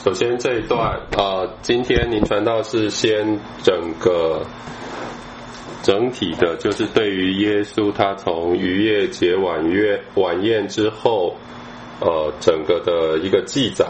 首先这一段今天您传道是先整体的，就是对于耶稣他从逾越节晚宴之后整个的一个记载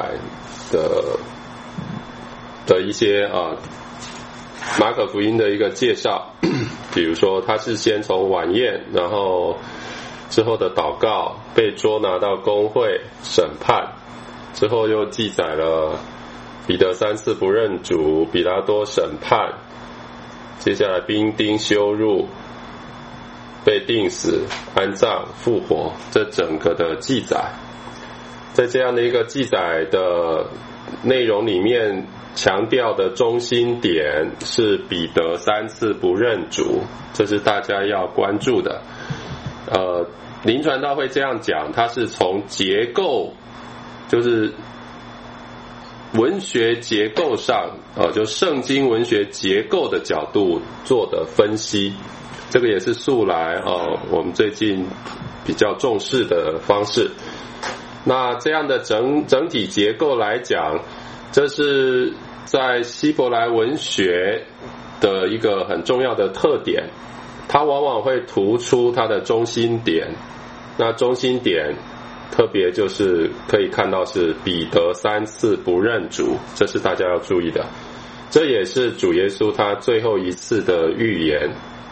的一些马可福音的一个介绍。比如说他是先从晚宴，然后之后的祷告，被捉拿到公会审判，之后又记载了彼得3次不认主，比拉多审判，接下来兵丁羞辱，被钉死，安葬，复活，这整个的记载。在这样的一个记载的内容里面，强调的中心点是彼得3次不认主，这是大家要关注的。林传道会这样讲，他是从结构，就是文学结构上就圣经文学结构的角度做的分析，这个也是素来我们最近比较重视的方式。那这样的整体结构来讲，这是在希伯来文学的一个很重要的特点，它往往会突出它的中心点。那中心点特别就是可以看到是彼得3次不认主，这是大家要注意的。这也是主耶稣他最后一次的预言。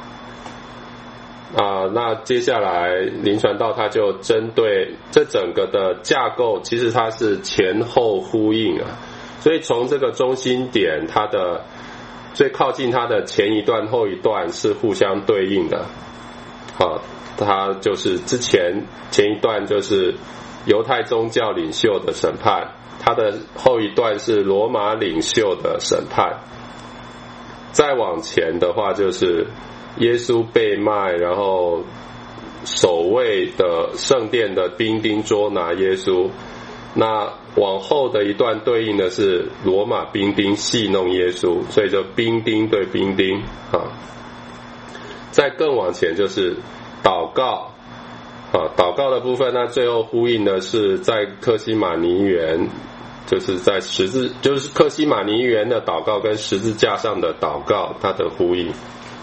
那接下来林传道他就针对这整个的架构，其实它是前后呼应所以从这个中心点，它的最靠近它的前一段后一段是互相对应的。它就是前一段就是犹太宗教领袖的审判，它的后一段是罗马领袖的审判。再往前的话就是耶稣被卖，然后守卫的圣殿的兵丁捉拿耶稣。那往后的一段对应的是罗马兵丁戏弄耶稣，所以就兵丁对兵丁再更往前就是祷告祷告的部分，那最后呼应的是在客西马尼园，就是在就是客西马尼园的祷告跟十字架上的祷告它的呼应。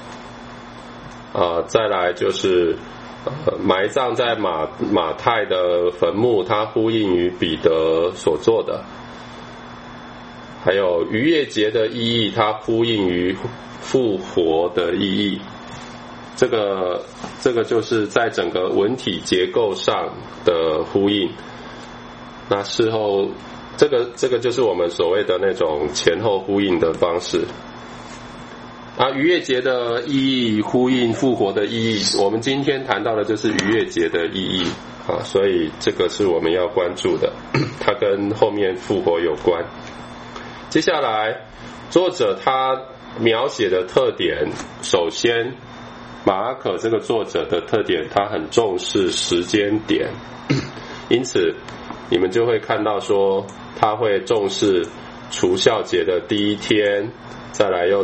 再来就是埋葬在马太的坟墓，它呼应于彼得所做的。还有逾越节的意义，它呼应于复活的意义。这个就是在整个文体结构上的呼应。那事后这个就是我们所谓的那种前后呼应的方式。逾越节的意义呼应复活的意义，我们今天谈到的就是逾越节的意义所以这个是我们要关注的，它跟后面复活有关。接下来作者他描写的特点，首先马可这个作者的特点，他很重视时间点，因此你们就会看到说他会重视除酵节的第一天，再来又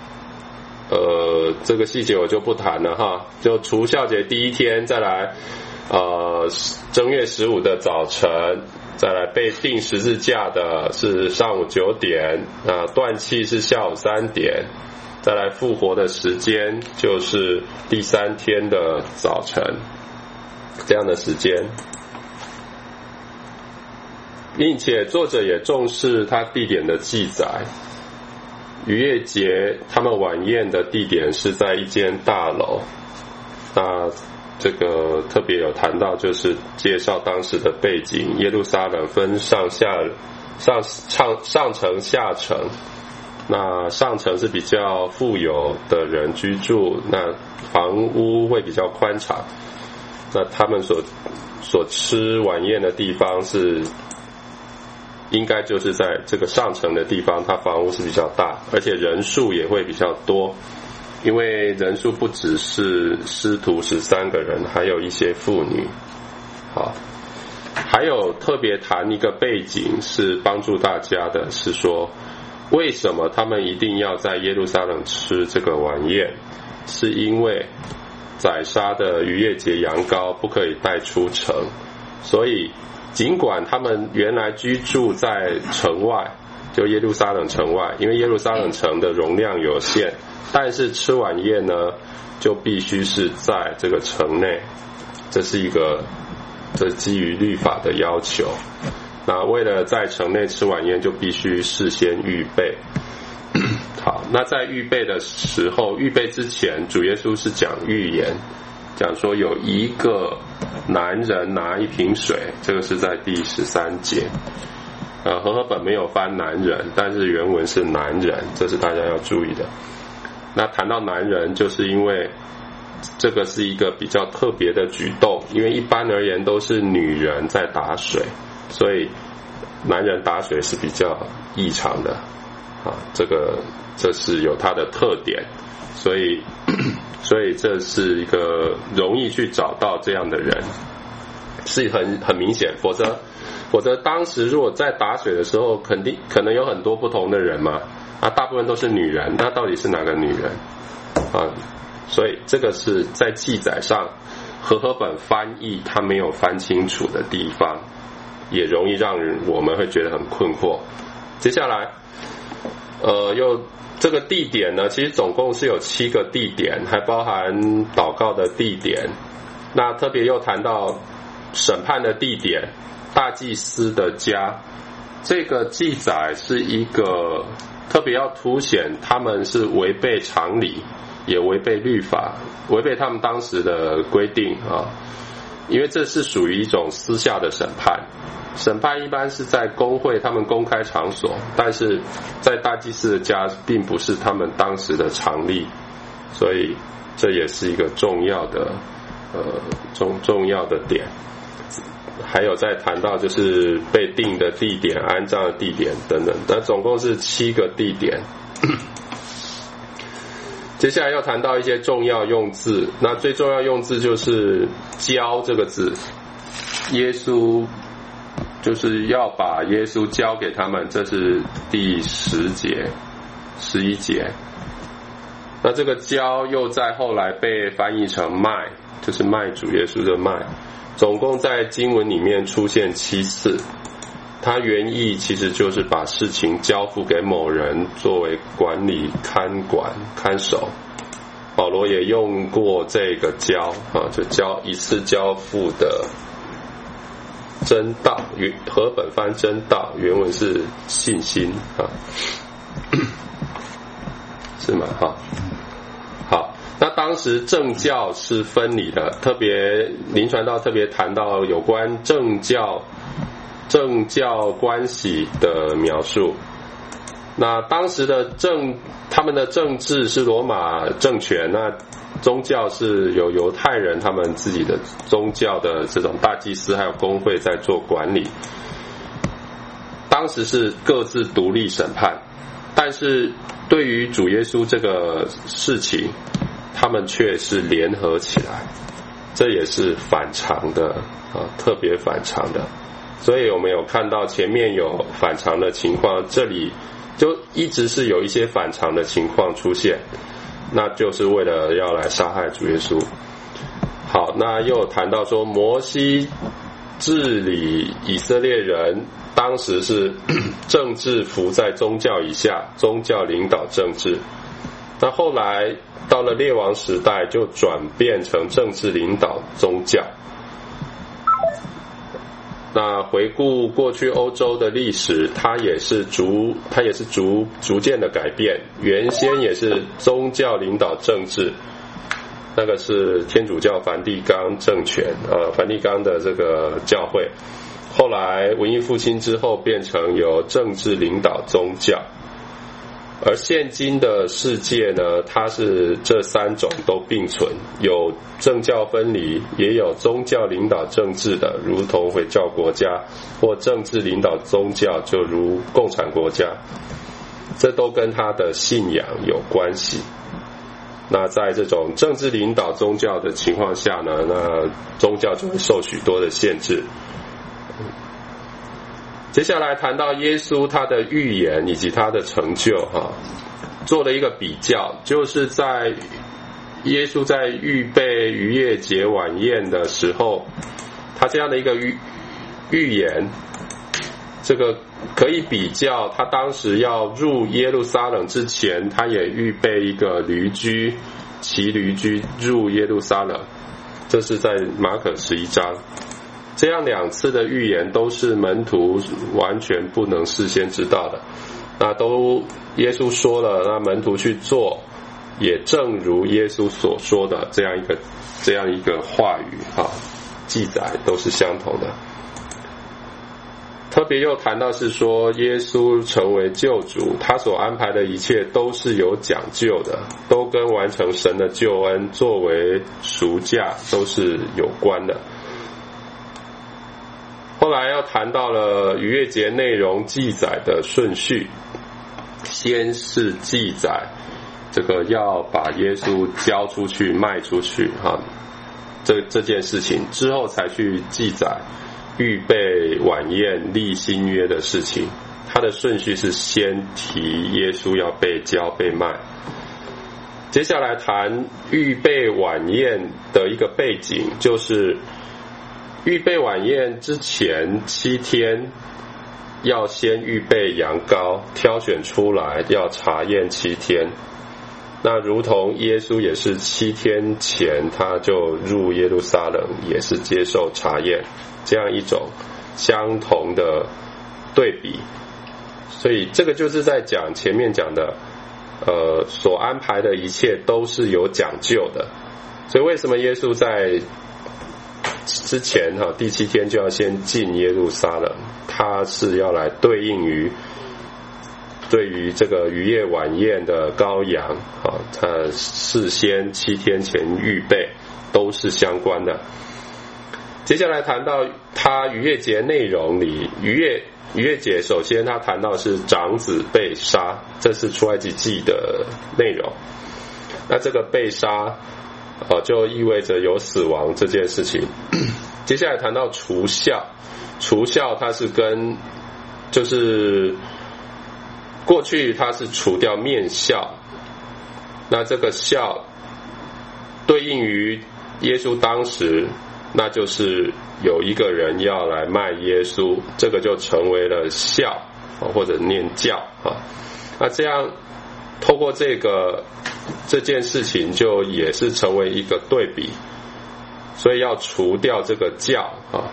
这个细节我就不谈了就除酵节第一天，再来正月15的早晨，再来被钉十字架的是上午9点，断气是下午3点，再来复活的时间就是第3天的早晨，这样的时间。并且作者也重视他地点的记载，逾越节他们晚宴的地点是在一间大楼。那这个特别有谈到，就是介绍当时的背景，耶路撒冷分上层下层。那上层是比较富有的人居住，那房屋会比较宽敞。那他们所吃晚宴的地方是应该就是在这个上层的地方，它房屋是比较大，而且人数也会比较多，因为人数不只是师徒13个人，还有一些妇女。还有特别谈一个背景是帮助大家的，是说为什么他们一定要在耶路撒冷吃这个晚宴，是因为宰杀的逾越节羊羔不可以带出城，所以尽管他们原来居住在城外，就耶路撒冷城外，因为耶路撒冷城的容量有限，但是吃晚宴呢就必须是在这个城内，这是基于律法的要求。那为了在城内吃晚宴，就必须事先预备。好，那在预备的时候，预备之前，主耶稣是讲预言，讲说有一个男人拿一瓶水，这个是在第13节。和合本没有翻男人，但是原文是男人，这是大家要注意的。那谈到男人，就是因为这个是一个比较特别的举动，因为一般而言都是女人在打水，所以男人打水是比较异常的啊，这是有它的特点，所以这是一个容易去找到这样的人，是很明显，否则当时如果在打水的时候，可能有很多不同的人嘛，大部分都是女人，那到底是哪个女人啊？所以这个是在记载上和合本翻译它没有翻清楚的地方，也容易让我们会觉得很困惑。接下来又这个地点呢，其实总共是有7个地点，还包含祷告的地点。那特别又谈到审判的地点，大祭司的家。这个记载是一个特别要凸显他们是违背常理，也违背律法，违背他们当时的规定啊。因为这是属于一种私下的审判，审判一般是在公会他们公开场所，但是在大祭司的家并不是他们当时的常例，所以这也是一个重要的点。还有再谈到就是被定的地点、安葬的地点等等，那总共是7个地点。接下来要谈到一些重要用字，那最重要用字就是交这个字，耶稣就是要把耶稣交给他们，这是第10节、11节。那这个交又在后来被翻译成卖，就是卖主耶稣的卖，总共在经文里面出现7次。它原意其实就是把事情交付给某人作为管理、看守。保罗也用过这个交就一次交付的真道，和本翻真道，原文是信心是吗？好，那当时政教是分离的，特别林传道特别谈到有关政教关系的描述。那当时的他们的政治是罗马政权，那宗教是有犹太人他们自己的宗教的这种大祭司还有公会在做管理。当时是各自独立审判，但是对于主耶稣这个事情，他们却是联合起来，这也是反常的特别反常的。所以我们有看到前面有反常的情况，这里就一直是有一些反常的情况出现，那就是为了要来杀害主耶稣。好，那又谈到说摩西治理以色列人，当时是政治服在宗教以下，宗教领导政治。那后来到了列王时代，就转变成政治领导宗教。那回顾过去欧洲的历史，它也是逐渐的改变。原先也是宗教领导政治，那个是天主教梵蒂冈政权梵蒂冈的这个教会。后来文艺复兴之后，变成由政治领导宗教。而现今的世界呢，它是这3种都并存，有政教分离，也有宗教领导政治的，如同回教国家，或政治领导宗教，就如共产国家，这都跟他的信仰有关系。那在这种政治领导宗教的情况下呢，那宗教就会受许多的限制。接下来谈到耶稣他的预言以及他的成就做了一个比较，就是在耶稣在预备逾越节晚宴的时候，他这样的一个预言，这个可以比较他当时要入耶路撒冷之前，他也预备一个驴驹，骑驴驹入耶路撒冷，这是在马可11章。这样2次的预言都是门徒完全不能事先知道的，那都耶稣说了，那门徒去做，也正如耶稣所说的这样一个话语记载都是相同的。特别又谈到是说，耶稣成为救主，他所安排的一切都是有讲究的，都跟完成神的救恩作为赎价都是有关的。后来要谈到了逾越节内容记载的顺序，先是记载这个要把耶稣交出去卖出去这件事情，之后才去记载预备晚宴立新约的事情。它的顺序是先提耶稣要被交被卖，接下来谈预备晚宴的一个背景，就是预备晚宴之前7天要先预备羊羔，挑选出来要查验7天。那如同耶稣也是7天前他就入耶路撒冷，也是接受查验，这样一种相同的对比。所以这个就是在讲前面讲的所安排的一切都是有讲究的。所以为什么耶稣在之前第7天就要先进耶路撒冷，他是要来对应于这个逾越晚宴的羔羊他事先7天前预备，都是相关的。接下来谈到他逾越节内容里，逾越节首先他谈到是长子被杀，这是出埃及记的内容。那这个被杀就意味着有死亡这件事情。接下来谈到除酵它是就是过去它是除掉面酵，那这个酵对应于耶稣当时，那就是有一个人要来卖耶稣，这个就成为了酵或者念教那这样透过这件事情就也是成为一个对比，所以要除掉这个教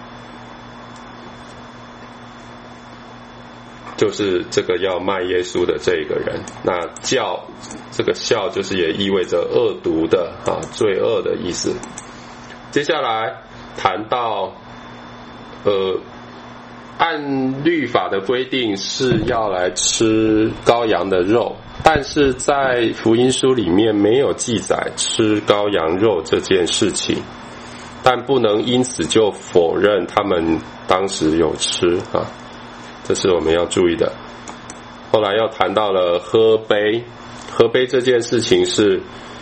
就是这个要卖耶稣的这个人。那教这个酵就是也意味着恶毒的罪恶的意思。接下来谈到按律法的规定是要来吃羔羊的肉，但是在福音书里面没有记载吃羔羊肉这件事情，但不能因此就否认他们当时有吃这是我们要注意的。后来要谈到了喝杯这件事情是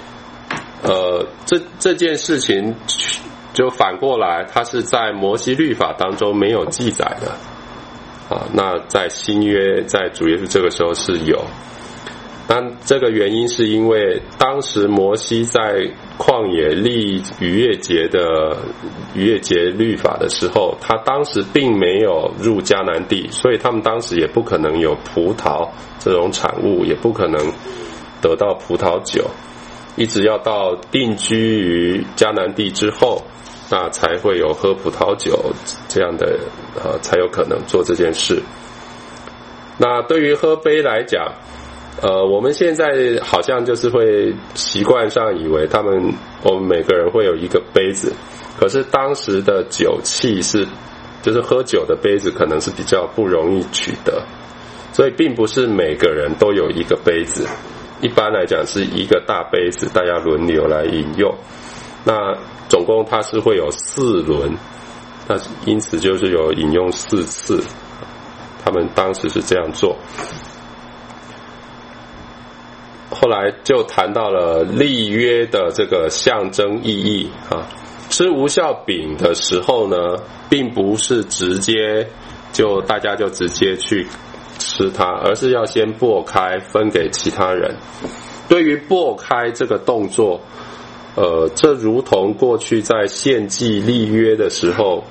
这件事情就反过来，它是在摩西律法当中没有记载的那在新约在主耶稣这个时候是有。那这个原因是因为当时摩西在旷野立逾越节律法的时候，他当时并没有入迦南地，所以他们当时也不可能有葡萄这种产物，也不可能得到葡萄酒，一直要到定居于迦南地之后，那才会有喝葡萄酒这样的才有可能做这件事。那对于喝杯来讲我们现在好像就是会习惯上以为我们每个人会有一个杯子，可是当时的酒器就是喝酒的杯子可能是比较不容易取得，所以并不是每个人都有一个杯子，一般来讲是一个大杯子，大家轮流来饮用。那总共它是会有4轮，那因此就是有饮用4次，他们当时是这样做。后来就谈到了立约的这个象征意义吃无酵饼的时候呢，并不是直接大家就直接去吃它，而是要先剥开分给其他人。对于剥开这个动作这如同过去在献祭立约的时候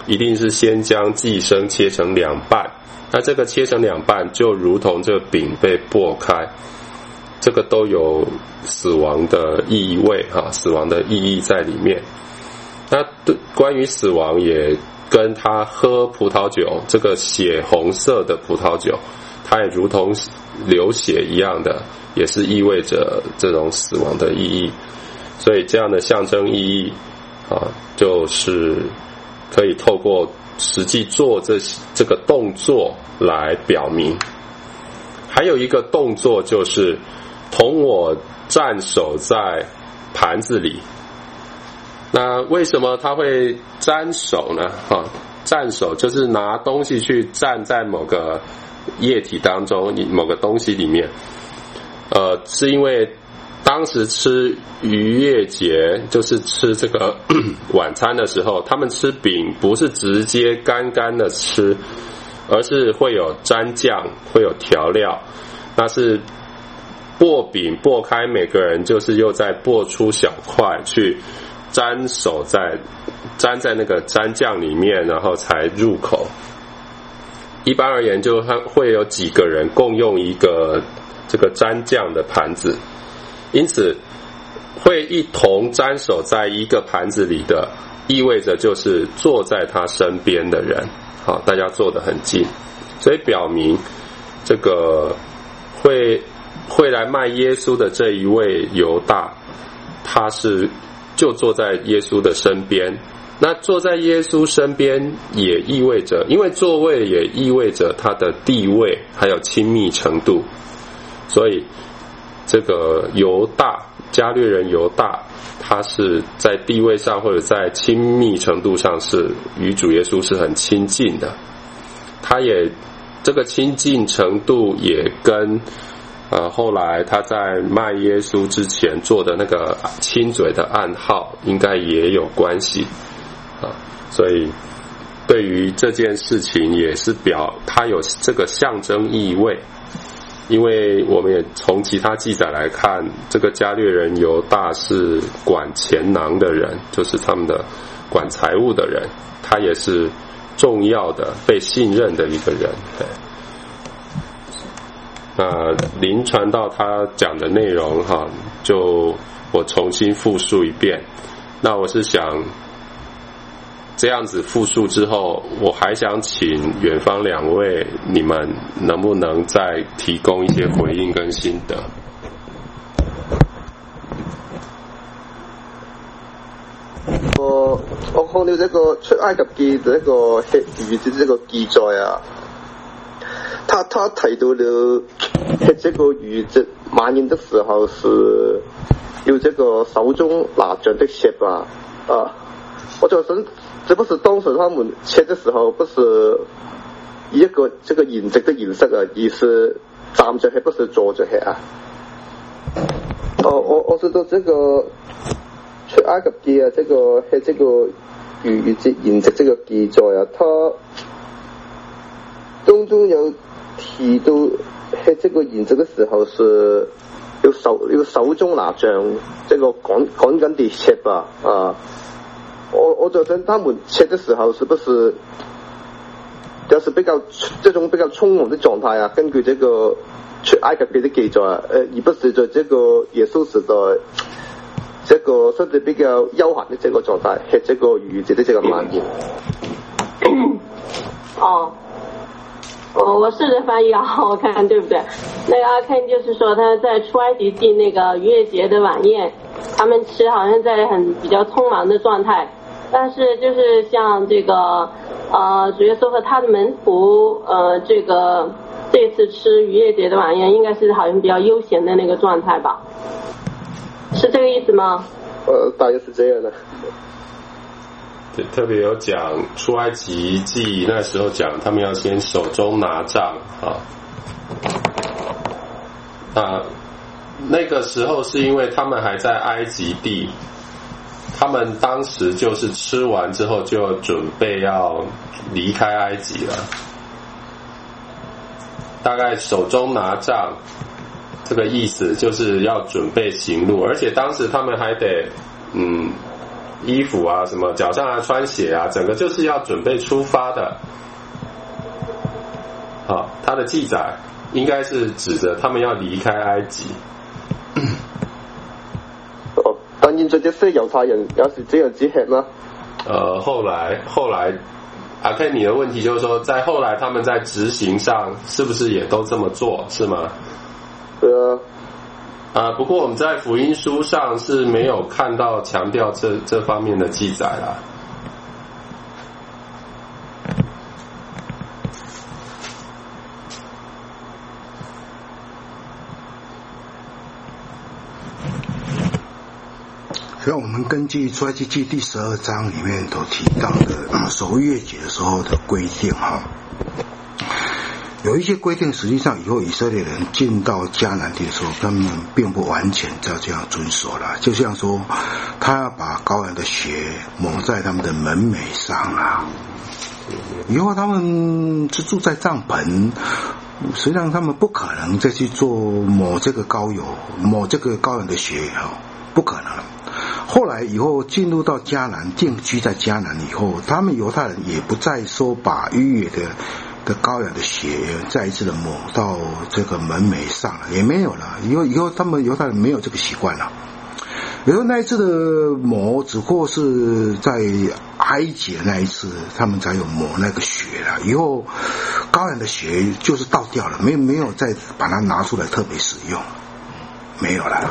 一定是先将寄生切成两半，那这个切成两半就如同这个饼被剥开，这个都有死亡的意味死亡的意义在里面。那关于死亡也跟他喝葡萄酒，这个血红色的葡萄酒它也如同流血一样的，也是意味着这种死亡的意义。所以这样的象征意义就是可以透过实际做这个动作来表明。还有一个动作就是同我蘸手在盘子里。那为什么他会沾手呢？蘸手就是拿东西去蘸在某个液体当中，某个东西里面。是因为当时吃逾越节，就是吃这个晚餐的时候，他们吃饼不是直接干干的吃，而是会有沾酱，会有调料。那是剥饼剥开，每个人就是又再剥出小块去沾在那个沾酱里面，然后才入口。一般而言就会有几个人共用一个这个沾酱的盘子，因此会一同沾手在一个盘子里的，意味着就是坐在他身边的人，大家坐得很近，所以表明这个会来卖耶稣的这一位犹大，他是就坐在耶稣的身边。那坐在耶稣身边也意味着，因为座位也意味着他的地位还有亲密程度，所以这个犹大，加略人犹大，他是在地位上或者在亲密程度上是与主耶稣是很亲近的。他也这个亲近程度也跟后来他在卖耶稣之前做的那个亲嘴的暗号应该也有关系所以对于这件事情也是它有这个象征意味。因为我们也从其他记载来看，这个加略人犹大是管钱囊的人，就是他们的管财务的人，他也是重要的被信任的一个人。那林传道他讲的内容就我重新复述一遍。那我是想这样子复述之后，我还想请远方两位，你们能不能再提供一些回应跟心得？ 我看到这个出埃及記這個預知這個記載啊，他提到了這個預知晚宴的時候是有這個手中拿杖的吃吧我就想這不是當時他們切的時候不是以一個這個筵席的形式而是站着吃不是坐着吃我知道這個出埃及記這個逾節筵席這個記載它當中有提到這個筵席的時候是要手中拿杖，這個趕緊地切吧我就想他們切的時候是不是就是這種比較匆忙的狀態根據這個出埃及記的記載而不是在這個耶穌時代這個甚至比較悠閒的這個狀態吃這個逾節的這個晚宴我試着翻譯我看對不對？那個阿 Ken 就是說他在出埃及記那個逾越節的晚宴，他們吃好像在比較匆忙的狀態，但是就是像這個主耶穌和他的門徒這次吃逾越節的晚宴應該是好像比較悠閒的那個狀態吧，是這個意思嗎？ 大約是這樣的。 特別有講出埃及記那時候講他們要先手中拿杖那個時候是因為他們還在埃及地，他們當時就是吃完之後就準備要離開埃及了，大概手中拿杖這個意思就是要準備行路，而且當時他們還得衣服啊，什么脚上还穿鞋啊，整个就是要准备出发的。好，它的记载应该是指着他们要离开埃及。 但現在這些猶太人有時這樣子吃嗎？ 後來阿 Ken 你的問題就是說，在後來他們在執行上是不是也都這麼做，是嗎？ 對啊。 不過我們在福音書上是沒有看到強調這方面的記載啦。 所以我们根据出埃及记第12章里面都提到的守逾越节的时候的规定有一些规定实际上以后以色列人进到迦南地的时候他们并不完全照这样遵守了，就像说他要把羔羊的血抹在他们的门楣上以后他们是住在帐篷，实际上他们不可能再去做抹这个羔羊的血不可能。后来以后进入到迦南，定居在迦南以后，他们犹太人也不再说把逾越的羔羊的血再一次的抹到这个门楣上了，也没有了。以后他们犹太人没有这个习惯了。以后那一次的抹只不过是在埃及的那一次他们才有抹那个血了，以后羔羊的血就是倒掉了，没有再把它拿出来特别使用，没有了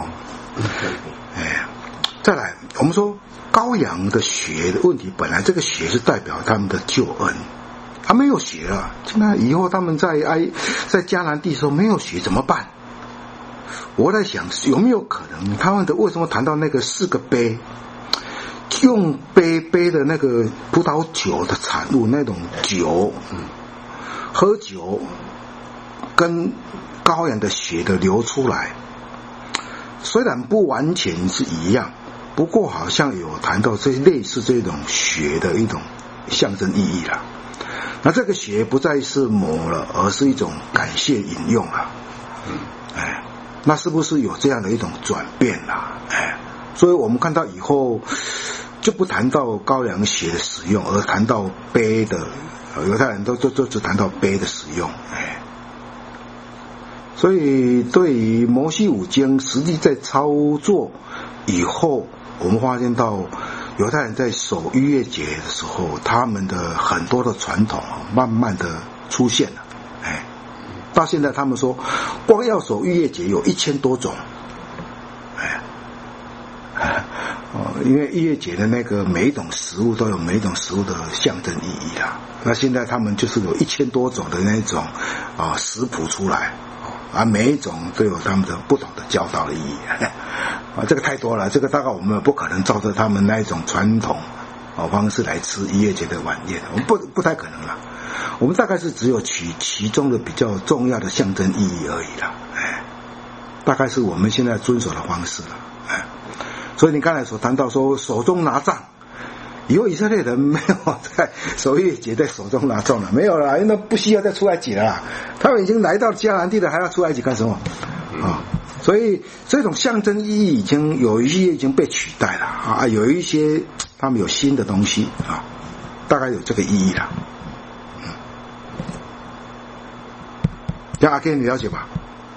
再来我们说羔羊的血的问题，本来这个血是代表他们的救恩，他没有血了，那以后他们在迦南地的时候没有血怎么办？我在想有没有可能他们的为什么谈到那个4个杯，用杯的那个葡萄酒的产物那种酒喝酒跟羔羊的血的流出来，虽然不完全是一样，不过好像有谈到这类似这种血的一种象征意义了。那这个血不再是抹了，而是一种感谢饮用了。那是不是有这样的一种转变啦？所以我们看到以后就不谈到羔羊血的使用，而谈到杯的，犹太人都只谈到杯的使用。所以对于摩西五经实际在操作以后，我们发现到犹太人在守逾越节的时候，他们的很多的传统慢慢的出现了。到现在他们说光要守逾越节有1000多种。因为逾越节的那个每一种食物都有每一种食物的象征意义啦。那现在他们就是有1000多种的那种食谱出来，每一种都有他们的不同的教导的意义。这个太多了，这个大概我们不可能照着他们那一种传统方式来吃逾越节的晚宴，我们不太可能了。我们大概是只有取其中的比较重要的象征意义而已了。大概是我们现在遵守的方式了。所以你刚才所谈到说手中拿杖，以后以色列人没有在守逾越节在手中拿杖了，没有了，因为不需要再出埃及了啦，他们已经来到迦南地了，还要出埃及干什么所以这种象征意义有一些已经被取代了有一些他们有新的东西大概有这个意义了。阿 Ken 你了解吧？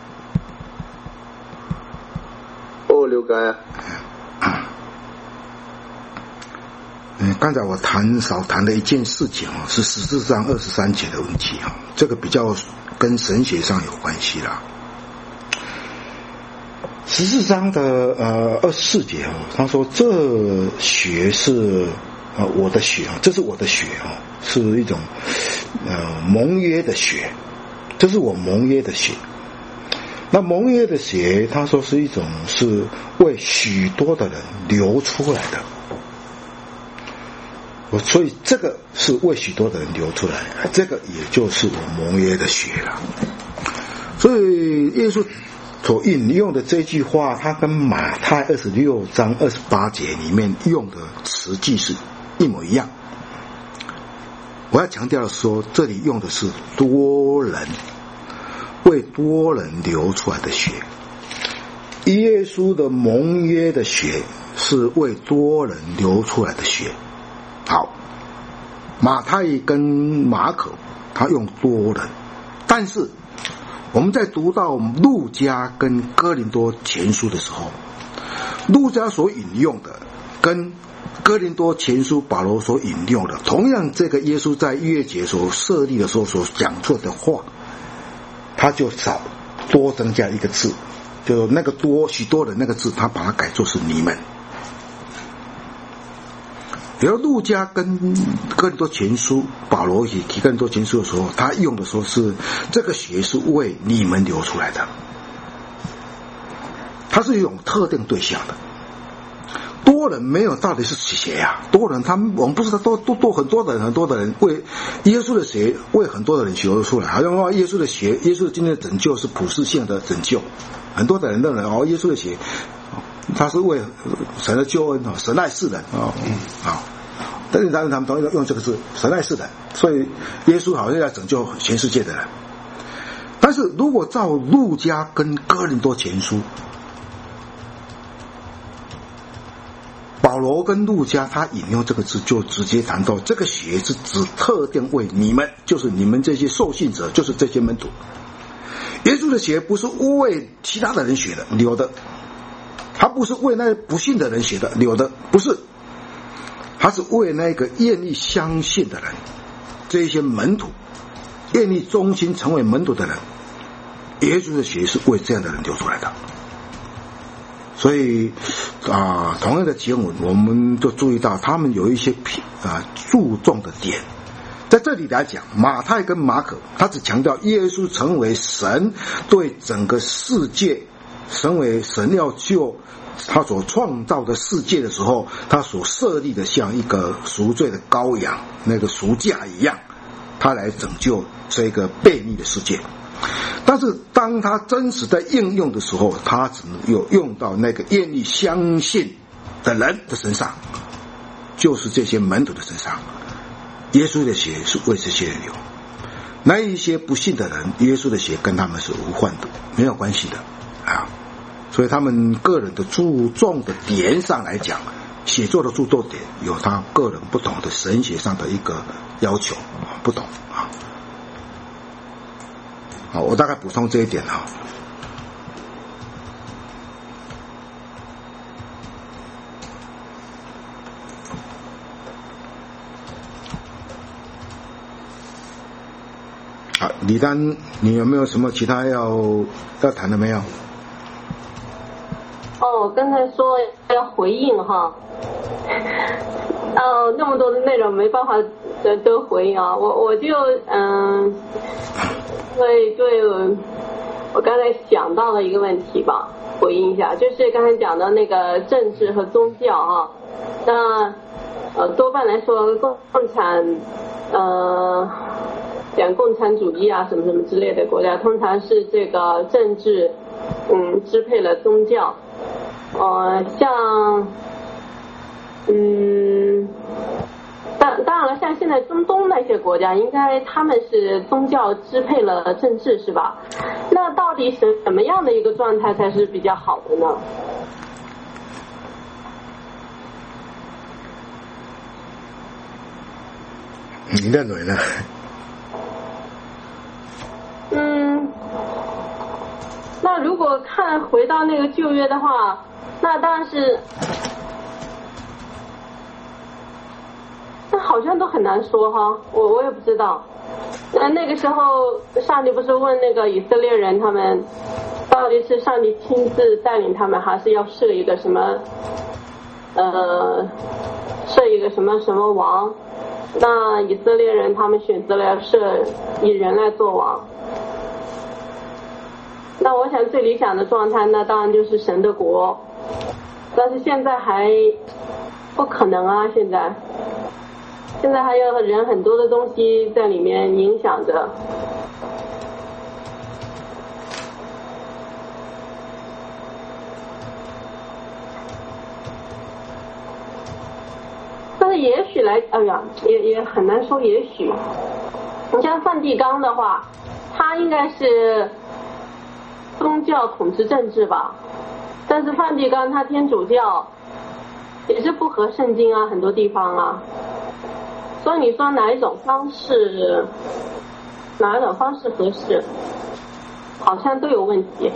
我了解刚才我少谈的一件事情是14章23节的问题这个比较跟神学上有关系啦。14章的24节他说这血是我的血这是我的血是一种盟约的血，这是我盟约的血。那盟约的血他说是一种是为许多的人流出来的，所以这个是为许多的人流出来，这个也就是我盟约的血了。所以耶稣所引用的这句话，它跟马太26章28节里面用的词句是一模一样。我要强调说，这里用的是多人，为多人流出来的血。耶稣的盟约的血是为多人流出来的血。好，马太跟马可他用多人，但是我们在读到路加跟哥林多前书的时候，路加所引用的跟哥林多前书保罗所引用的，同样这个耶稣在逾越节所设立的时候所讲错的话，他就少多增加一个字，就那个多许多的那个字，他把它改作是你们。而路加跟哥林多前书保罗提哥林多前书的时候，他用的时候是这个血是为你们流出来的，它是一种特定对象的。多人没有到底是谁呀？多人我们不知道多很多的人为耶稣的血为很多的人流出来，好像说耶稣的血，耶稣的今天的拯救是普世性的拯救，很多的人认为耶稣的血他是为神的救恩神爱世人但是他们同样用这个字神爱世人，所以耶稣好像在拯救全世界的人。但是如果照路加跟哥林多前书，保罗跟路加他引用这个字就直接谈到这个血是指特定为你们，就是你们这些受信者，就是这些门徒。耶稣的血不是为其他的人血的流的，他不是为那些不信的人血的流的，不是，他是为那个愿意相信的人，这些门徒愿意忠心成为门徒的人，耶稣的血是为这样的人流出来的。所以同样的经文我们就注意到他们有一些注重的点。在这里来讲，马太跟马可他只强调耶稣成为神对整个世界，成为神要救他所创造的世界的时候，他所设立的像一个赎罪的羔羊，那个赎价一样，他来拯救这个悖逆的世界。但是当他真实在应用的时候，他只能有用到那个愿意相信的人的身上，就是这些门徒的身上。耶稣的血是为这些人流，那一些不信的人，耶稣的血跟他们是无关的，没有关系的所以他们个人的注重的点上来讲，写作的注重点有他个人不同的神学上的一个要求不同好，我大概补充这一点李丹，你有没有什么其他要谈的没有？ 刚才说要回应那么多的内容没办法都回应我就对我刚才想到了一个问题吧，回应一下，就是刚才讲到那个政治和宗教那多半来说共产讲共产主义什么什么之类的国家，通常是这个政治支配了宗教，像当然了，像现在中东那些国家，应该他们是宗教支配了政治，是吧？那到底是什么样的一个状态才是比较好的呢？ 你认为呢？ 那如果回到那个旧约的话，那当然是，那好像都很难说我也不知道。那个时候上帝不是问那个以色列人，他们到底是上帝亲自带领他们，还是要设一个什么什么王？那以色列人他们选择了要设以人来做王。那我想最理想的状态，那当然就是神的国，但是现在还不可能现在还有人很多的东西在里面影响着。但是也许也很难说，也许你像梵蒂冈的话，它应该是宗教统治政治吧，但是梵蒂冈它天主教， 也是不合圣经啊，很多地方啊。所以你说哪一种方式合适，好像都有问题。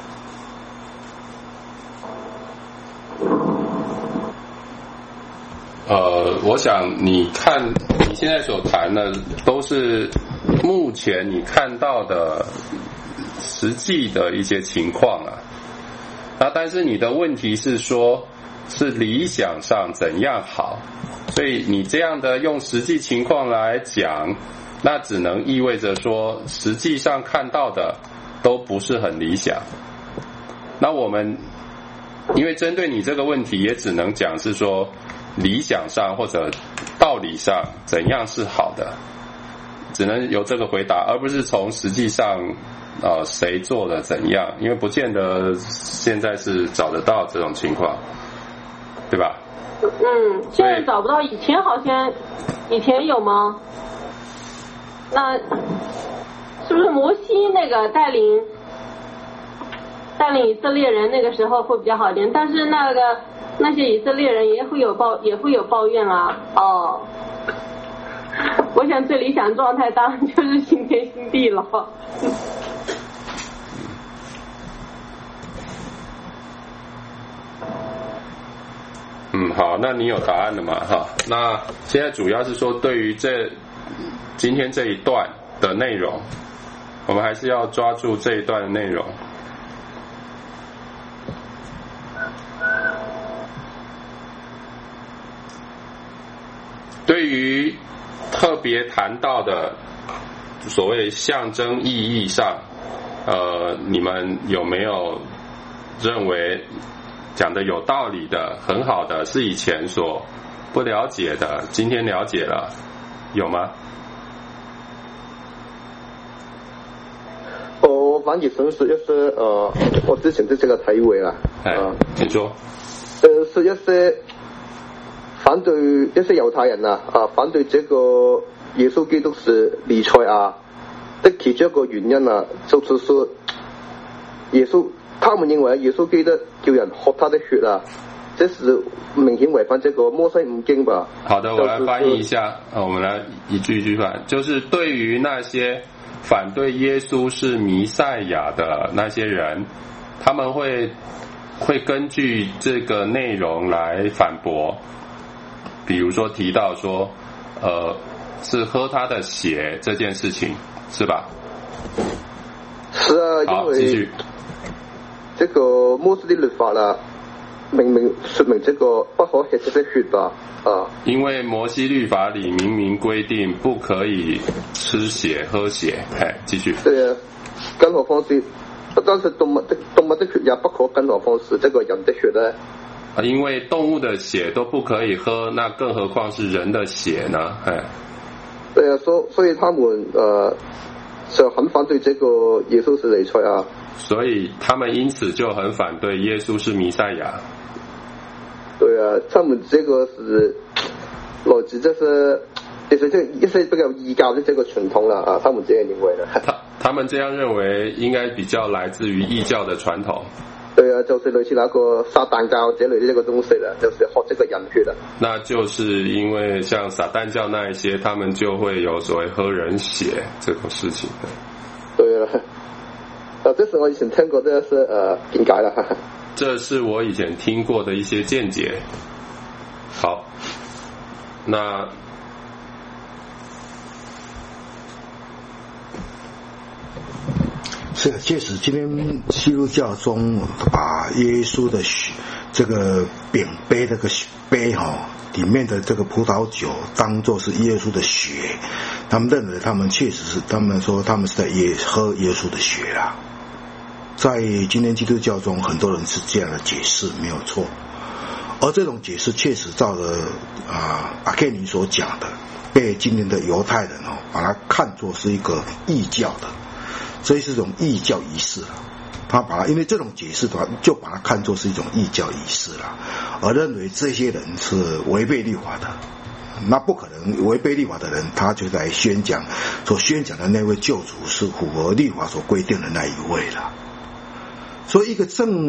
我想你现在所谈的都是目前你看到的实际的一些情况啊。那但是你的问题是说，是理想上怎样好，所以你这样的用实际情况来讲，那只能意味着说实际上看到的都不是很理想。那我们因为针对你这个问题，也只能讲是说理想上或者道理上怎样是好的，只能有这个回答，而不是从实际上谁做的怎样，因为不见得现在是找得到这种情况，对吧？ 现在找不到，以前有吗？那是不是摩西那个带领以色列人那个时候会比较好一点？但是那些以色列人也会有抱怨啊。我想最理想状态当然就是新天新地了。 好，那你有答案了吗？哈，那现在主要是说对于今天这一段的内容，我们还是要抓住这一段的内容。对于特别谈到的所谓象征意义上，你们有没有认为讲的有道理的、很好的，是以前所不了解的，今天了解了，有吗？ 我反而想说一些我之前的这个体会啦。 请说。 是一些反对一些犹太人反对这个耶稣基督是弥赛亚的其中一个原因啊，就是说他们认为耶稣基督叫人喝他的血啊，这是明显违反这个摩西五经吧。 好的，我来翻译一下，我们来一句一句翻，就是对于那些反对耶稣是弥赛亚的那些人，他们会根据这个内容来反驳，比如说提到说是喝他的血这件事情，是吧？ 是啊，因为这个摩西的律法啦，明明说明这个不可喝这些血吧。 因为摩西律法里明明规定不可以吃血喝血。继续。 对啊，更何况是不单是动物的血也不可，更何况是这个人的血呢？ 因为动物的血都不可以喝，那更何况是人的血呢？ 对啊，所以他们就很反对这个耶稣是弥赛亚。 所以他们因此就很反对耶稣是弥赛亚。 对啊，他们这个是来自就是一些比较异教的这个传统啦他们这样认为的。 他们这样认为应该比较来自于异教的传统。 对啊，就是类似那个撒旦教这类的这个东西了，就是喝这个人血的。那就是因为像撒旦教那一些，他们就会有所谓喝人血这种事情。 对啊，这是我以前听过的是见解了。 这是我以前听过的一些见解。好，那是的，确实，今天基督教中把耶稣的血这个饼杯这个杯里面的这个葡萄酒当作是耶稣的血，他们认为他们确实是，他们说他们是在喝耶稣的血啊。在今天基督教中，很多人是这样的解释，没有错。而这种解释确实照着阿克尼所讲的，被今天的犹太人把它看作是一个异教的。所以是一种异教仪式了，他把它因为这种解释的话，就把它看作是一种异教仪式了，而认为这些人是违背律法的。那不可能违背律法的人，他就在宣讲所宣讲的那位救主是符合律法所规定的那一位了。 所以一个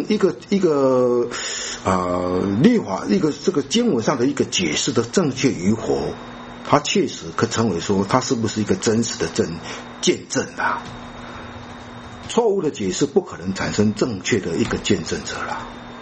律法一个这个经文上的一个解释的正确与否，它确实可成为说它是不是一个真实的见证啊？错误的解释不可能产生正确的一个见证者啦。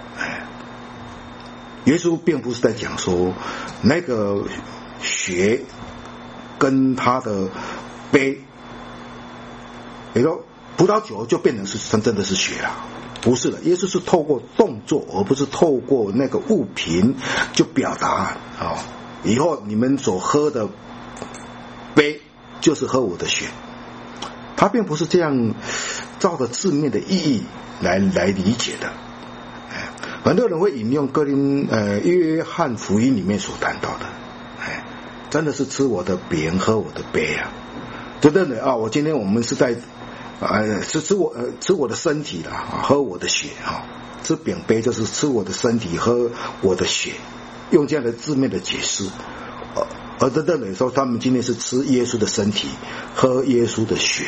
耶稣并不是在讲说那个血跟他的杯，也说葡萄酒就变成是真的是血了，不是的。耶稣是透过动作，而不是透过那个物品就表达以后你们所喝的杯就是喝我的血。他并不是这样照着字面的意义来理解的。很多人会引用约翰福音里面所谈到的，真的是吃我的饼喝我的杯啊，就认为我今天我们是在吃我的身体的喝我的血吃饼杯就是吃我的身体喝我的血，用这样的字面的解释，而认为说他们今天是吃耶稣的身体喝耶稣的血。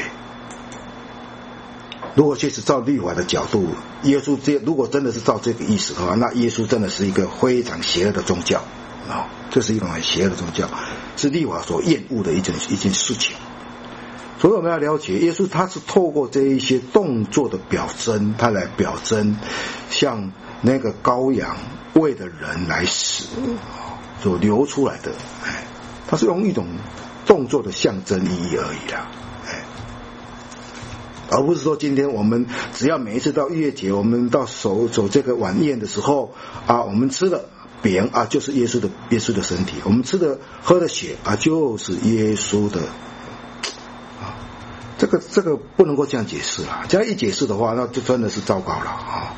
如果确实照律法的角度，耶稣如果真的是照这个意思的话，那耶稣真的是一个非常邪恶的宗教这是一种很邪恶的宗教，是律法所厌恶的一件事情。所以我们要了解，耶稣他是透过这一些动作的表征，他来表征像那个羔羊为了人来死所流出来的，他是用一种动作的象征意义而已啦。而不是说今天我们只要每一次到逾越节，我们到走这个晚宴的时候我们吃的饼就是耶稣的身体，我们吃的喝的血就是耶稣的这个不能够这样解释啦，这样一解释的话，那就真的是糟糕了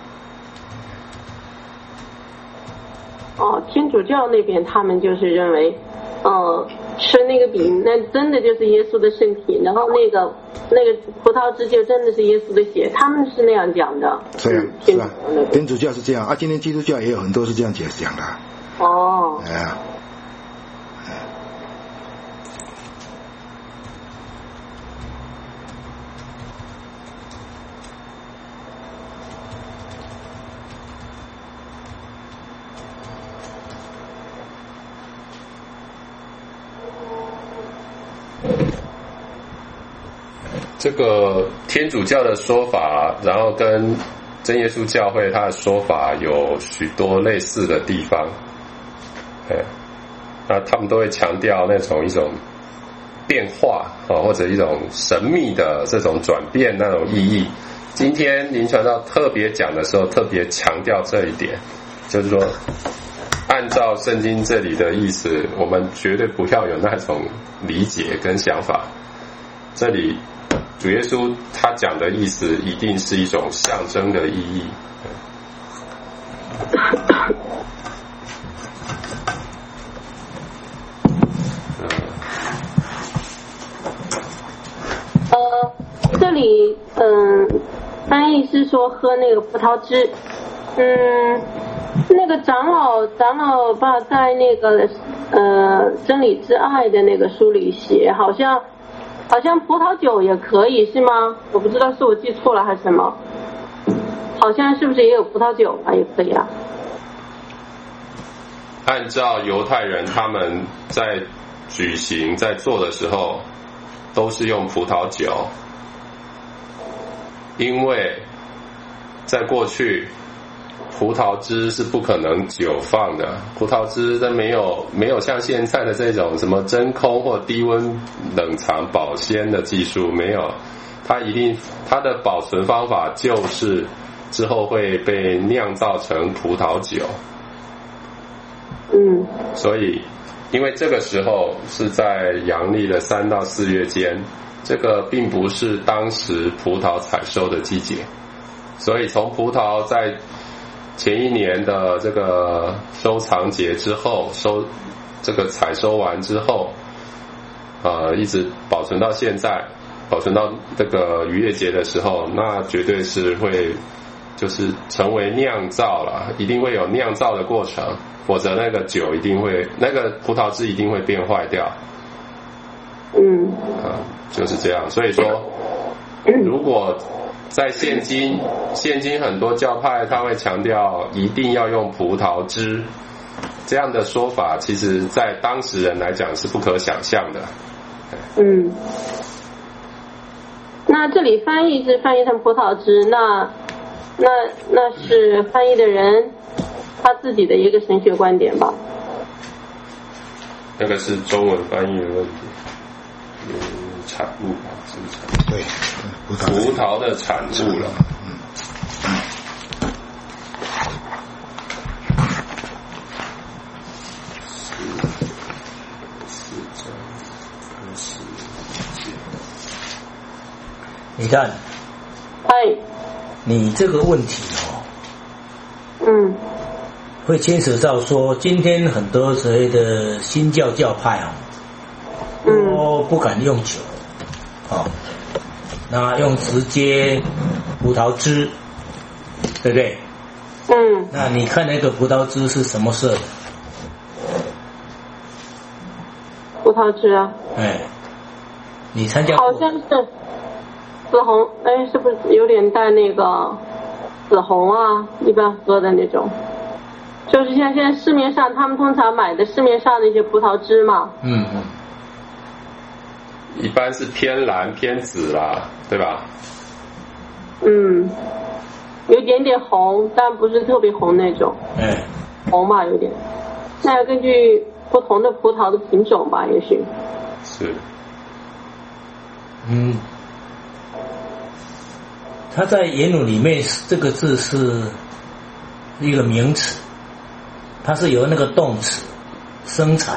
天主教那边他们就是认为吃那个饼那真的就是耶稣的身体，然后那个葡萄汁就真的是耶稣的血，他们是那样讲的。 是啊，天主教是这样今天基督教也有很多是这样讲的。 这个天主教的说法，然后跟真耶稣教会他的说法有许多类似的地方，那他们都会强调一种变化或者一种神秘的这种转变那种意义。今天林传道特别讲的时候，特别强调这一点，就是说按照圣经这里的意思，我们绝对不要有那种理解跟想法。这里主耶稣他讲的意思一定是一种象征的意义。 这里翻译是说喝那个葡萄汁，那个长老吧在那个真理之爱的那个书里写，好像葡萄酒也可以是吗？我不知道是我记错了还是什么，好像是不是也有葡萄酒也可以按照犹太人他们在做的时候都是用葡萄酒，因为在过去葡萄汁是不可能久放的，葡萄汁它没有像现在的这种什么真空或低温冷藏保鲜的技术，没有，它的保存方法就是之后会被酿造成葡萄酒。所以因为这个时候是在阳历的3到4月间，这个并不是当时葡萄采收的季节，所以从葡萄在前一年的这个收藏节之后，这个采收完之后一直保存到现在，保存到这个逾越节的时候，那绝对是会就是成为酿造了，一定会有酿造的过程，否则那个酒那个葡萄汁一定会变坏掉。就是这样。所以说如果在现今很多教派他会强调一定要用葡萄汁，这样的说法其实在当时人来讲是不可想象的。 那这里翻译是翻译成葡萄汁，那是翻译的人他自己的一个神学观点吧？ 那个是中文翻译的问题。产物吧，是不是？ 对， 葡萄的产物了。 你看，你这个问题会牵扯到说，今天很多所谓的新教教派都不敢用酒，那用直接葡萄汁，对不对？那你看那个葡萄汁是什么色的？ 葡萄汁啊。 你参加过？ 好像是紫红，是不是有点带那个紫红啊？一般喝的那种，就是像现在市面上他们通常买的市面上那些葡萄汁嘛。 一般是偏蓝偏紫啦，对吧？ 有一点点红，但不是特别红那种。红吧，有点。那要根据不同的葡萄的品种吧，也许。 是。 它在原文里面这个字是一个名词，它是由那个动词生产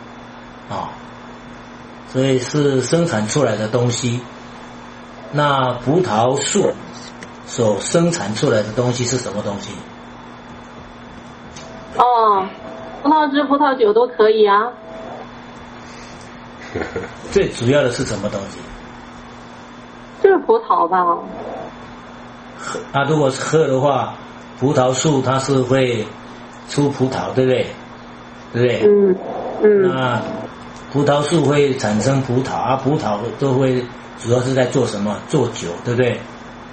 所以是生产出来的东西。那葡萄树所生产出来的东西是什么东西？ 葡萄汁、葡萄酒都可以啊。 最主要的是什么东西？ 就是葡萄吧。 如果是喝的话，葡萄树它是会出葡萄，对不对？对不对？那葡萄树会产生葡萄，葡萄都会主要是在做什么？做酒，对不对？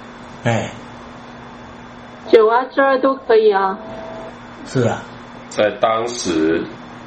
酒啊汁儿都可以啊。 是啊。 在当时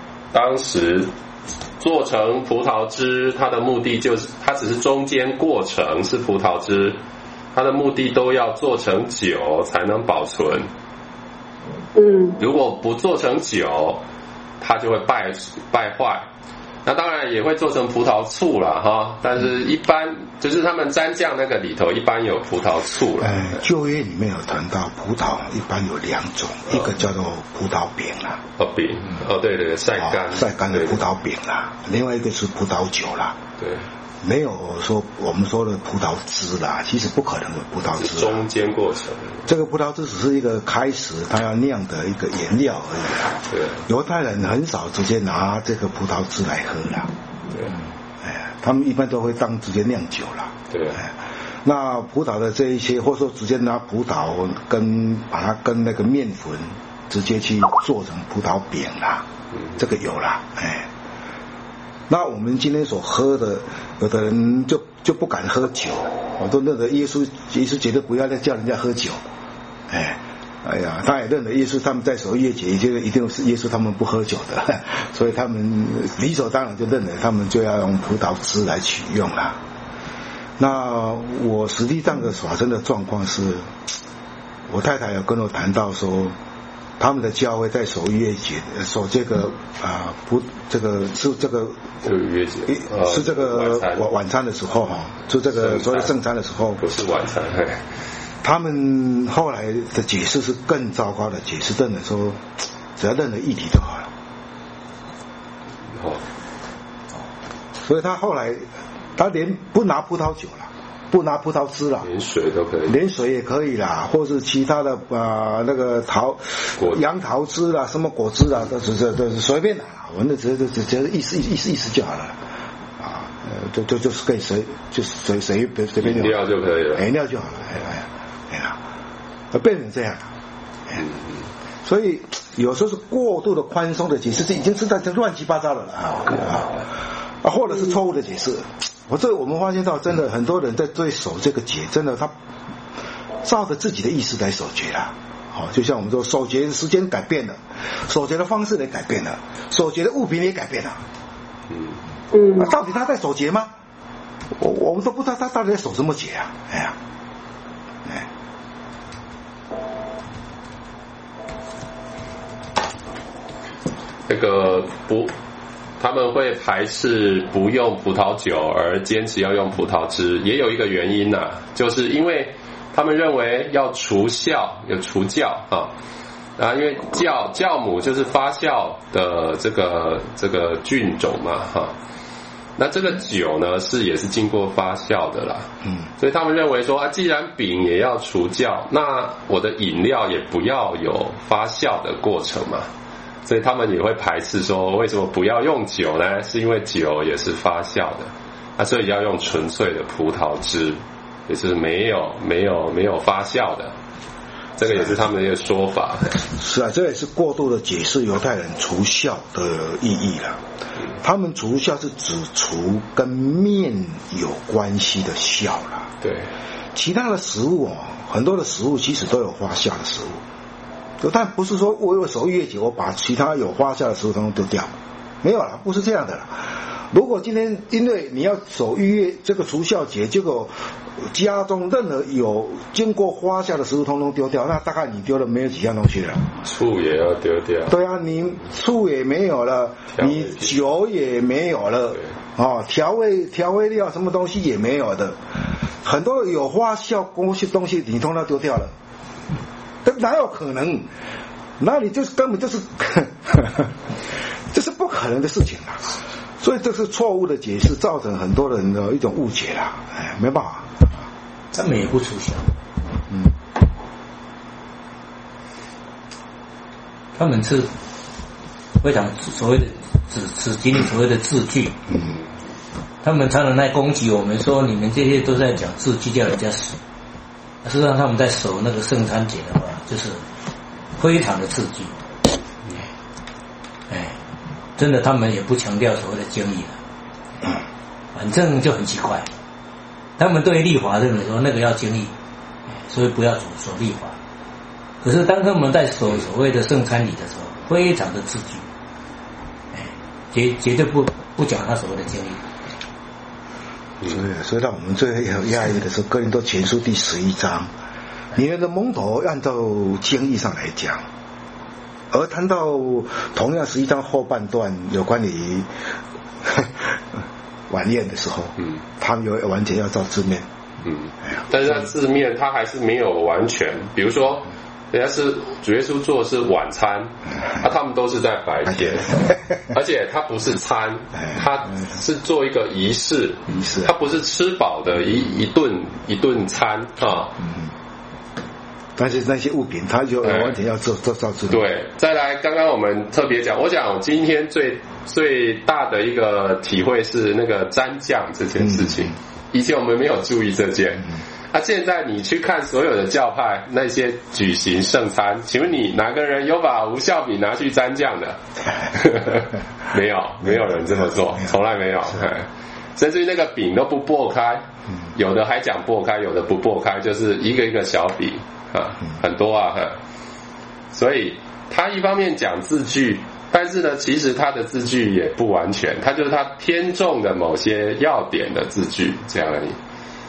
做成葡萄汁，它的目的就是它只是中间过程是葡萄汁，它的目的都要做成酒才能保存。如果不做成酒，它就会败坏。那当然也会做成葡萄醋了哈，但是一般就是他们蘸酱那个里头一般有葡萄醋了。 旧约里面有谈到葡萄一般有两种，一个叫做葡萄饼啦， 饼，对，晒干的葡萄饼啦，另外一个是葡萄酒啦。 对， 没有说我们说的葡萄汁啦，其实不可能有葡萄汁。 中间过程。 这个葡萄汁只是一个开始，它要酿的一个原料而已啦。 对。 犹太人很少直接拿这个葡萄汁来喝啦。 对。 他们一般都会当直接酿酒啦。 对。 那葡萄的这一些，或者说直接拿葡萄把它跟那个面粉直接去做成葡萄饼啦，这个有啦。那我们今天所喝的，有的人就不敢喝酒，我都认为耶稣绝对不要再叫人家喝酒。他也认为耶稣他们在守逾越节，一定是耶稣他们不喝酒的，所以他们理所当然就认为他们就要用葡萄汁来取用啦。那我实际上的发生的状况是，我太太有跟我谈到说，他们的教会在守逾越节，守这个是这个逾越节， 是这个晚餐的时候是这个所谓圣餐的时候， 不是晚餐。 他们后来的解释是更糟糕的解释，认为说只要认为议题就好了。所以他后来他连不拿葡萄酒了，不拿葡萄汁了， 连水都可以， 连水也可以啦，或是其他的那个杨桃汁啦，什么果汁啦，都是随便拿，我们只是意思就好了。就是可以随便饮料就可以了， 饮料就好了。变成这样。所以有时候是过度的宽松的解释，这已经是在乱七八糟的了或者是错误的解释。我们发现到真的很多人在对守这个节，真的照着自己的意思来守节啦。好，就像我们说守节的时间改变了，守节的方式也改变了，守节的物品也改变了。到底他在守节吗？我们都不知道他到底在守什么节啊！ 那个他们会排斥不用葡萄酒，而坚持要用葡萄汁，也有一个原因呐，就是因为他们认为要除酵，有除酵啊，因为酵母就是发酵的这个菌种嘛那这个酒呢也是经过发酵的啦，所以他们认为说既然饼也要除酵，那我的饮料也不要有发酵的过程嘛。所以他们也会排斥说，为什么不要用酒呢？是因为酒也是发酵的，所以要用纯粹的葡萄汁，也是没有发酵的。这个也是他们的一个说法。 是啊，这也是过度的解释犹太人除酵的意义了。他们除酵是指除跟面有关系的酵了。 对， 其他的食物很多的食物其实都有发酵的食物。但不是说我守逾越节，我把其他有发酵的食物统统丢掉，没有了，不是这样的了。如果今天因为你要守逾越这个除酵节，结果家中任何有经过发酵的食物统统丢掉，那大概你丢了没有几样东西了。 醋也要丢掉。 对啊，你醋也没有了，你酒也没有了，调味料什么东西也没有的，很多有发酵东西你统统丢掉了。哪有可能？那你就是根本就是这是不可能的事情啦。所以这是错误的解释，造成很多人的一种误解啦。没办法， 他们也不出现。他们是非常所谓的只经历所谓的字句。他们常常来攻击我们说，你们这些都在讲字句，叫人家死。事实上他们在守那个圣餐节的话，就是非常的刺激。真的他们也不强调所谓的经义了。反正就很奇怪，他们对立法认为说那个要经义，所以不要守立法。可是当他们在守所谓的圣餐礼的时候，非常的刺激，绝对不讲他所谓的经义。 所以让我们最讶异的是哥林多前书第11章，你们的蒙头按照经义上来讲，而谈到同样11章后半段有关于晚宴的时候，他们有完全要照字面， 但是他字面他还是没有完全，比如说人家是主耶稣做的是晚餐，他们都是在白天，而且他不是餐，他是做一个仪式，他不是吃饱的一顿餐啊。 但是那些物品，他就完全要照字面。 对，再来，刚刚我们特别讲，我讲今天最大的一个体会是那个蘸酱这件事情，以前我们没有注意这件。现在你去看所有的教派那些举行圣餐，请问你哪个人有把无酵饼拿去蘸酱的？没有人这么做，从来没有。甚至于那个饼都不剥开，有的还讲剥开，有的不剥开，就是一个一个小饼很多所以他一方面讲字句，但是呢，其实他的字句也不完全，他就是他偏重的某些要点的字句这样而已。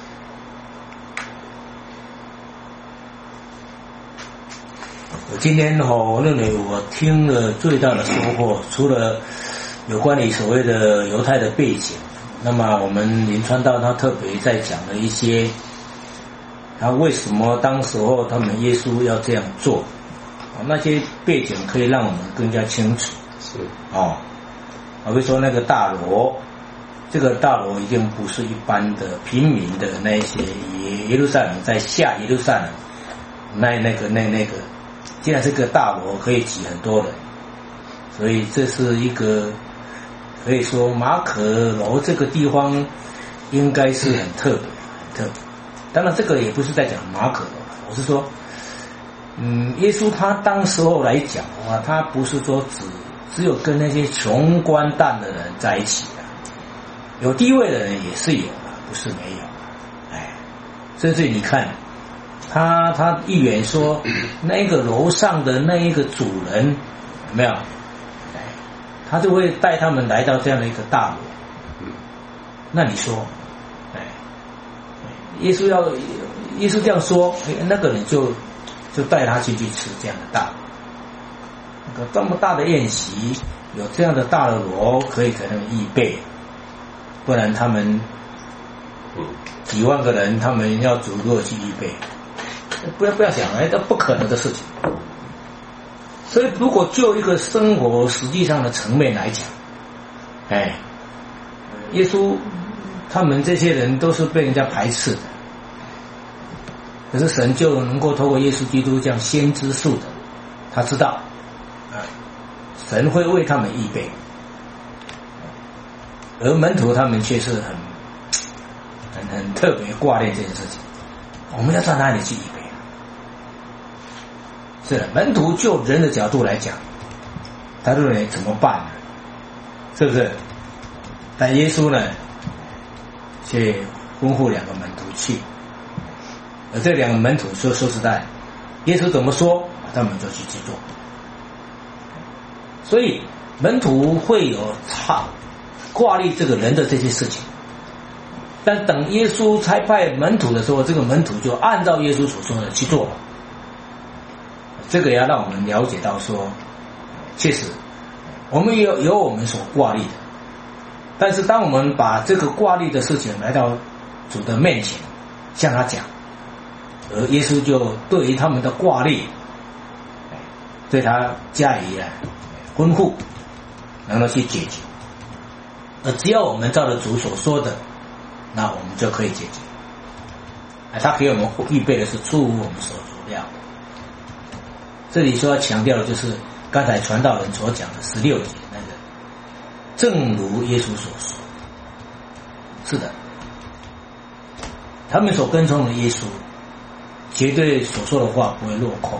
我今天我认为我听了最大的收获，除了有关于所谓的犹太的背景，那么我们林传道他特别在讲了一些他为什么当时候他们耶稣要这样做，那些背景可以让我们更加清楚。 是比如说那个大楼，这个大楼已经不是一般的平民的那一些耶路撒冷在下耶路撒冷那个既然是个大楼，可以挤很多人，所以这是一个可以说马可楼这个地方应该是很特别。当然这个也不是在讲马可楼，我是说耶稣他当时候来讲的话，他不是说只有跟那些穷光蛋的人在一起有地位的人也是有的，不是没有。甚至你看他预言说，那个楼上的那一个主人有没有？他就会带他们来到这样的一个大楼。那你说，耶稣这样说，那个人就带他去吃这样的大楼。那个这么大的宴席，有这样的大的楼可以给他们预备，不然他们几万个人，他们要如何去预备？不要想，这不可能的事情。所以，如果就一个生活实际上的层面来讲，耶稣他们这些人都是被人家排斥的，可是神就能够透过耶稣基督这样先知术的，他知道，神会为他们预备，而门徒他们却是很特别挂念这件事情，我们要到哪里去预备？是的，门徒就人的角度来讲，他认为怎么办呢？是不是？但耶稣呢，却吩咐两个门徒去，而这两个门徒说实在，耶稣怎么说，他们就去做。所以门徒会有挂虑这个人的这些事情，但等耶稣差派门徒的时候，这个门徒就按照耶稣所说的去做了。这个要让我们了解到说，确实我们有我们所挂虑的，但是当我们把这个挂虑的事情来到主的面前向他讲，而耶稣就对于他们的挂虑对他加以吩咐，让他去解决，而只要我们照着主所说的，那我们就可以解决。他给我们预备的是出乎我们所料的。这里说要强调的就是刚才传道人所讲的16节那个，正如耶稣所说。是的，他们所跟从的耶稣，绝对所说的话不会落空。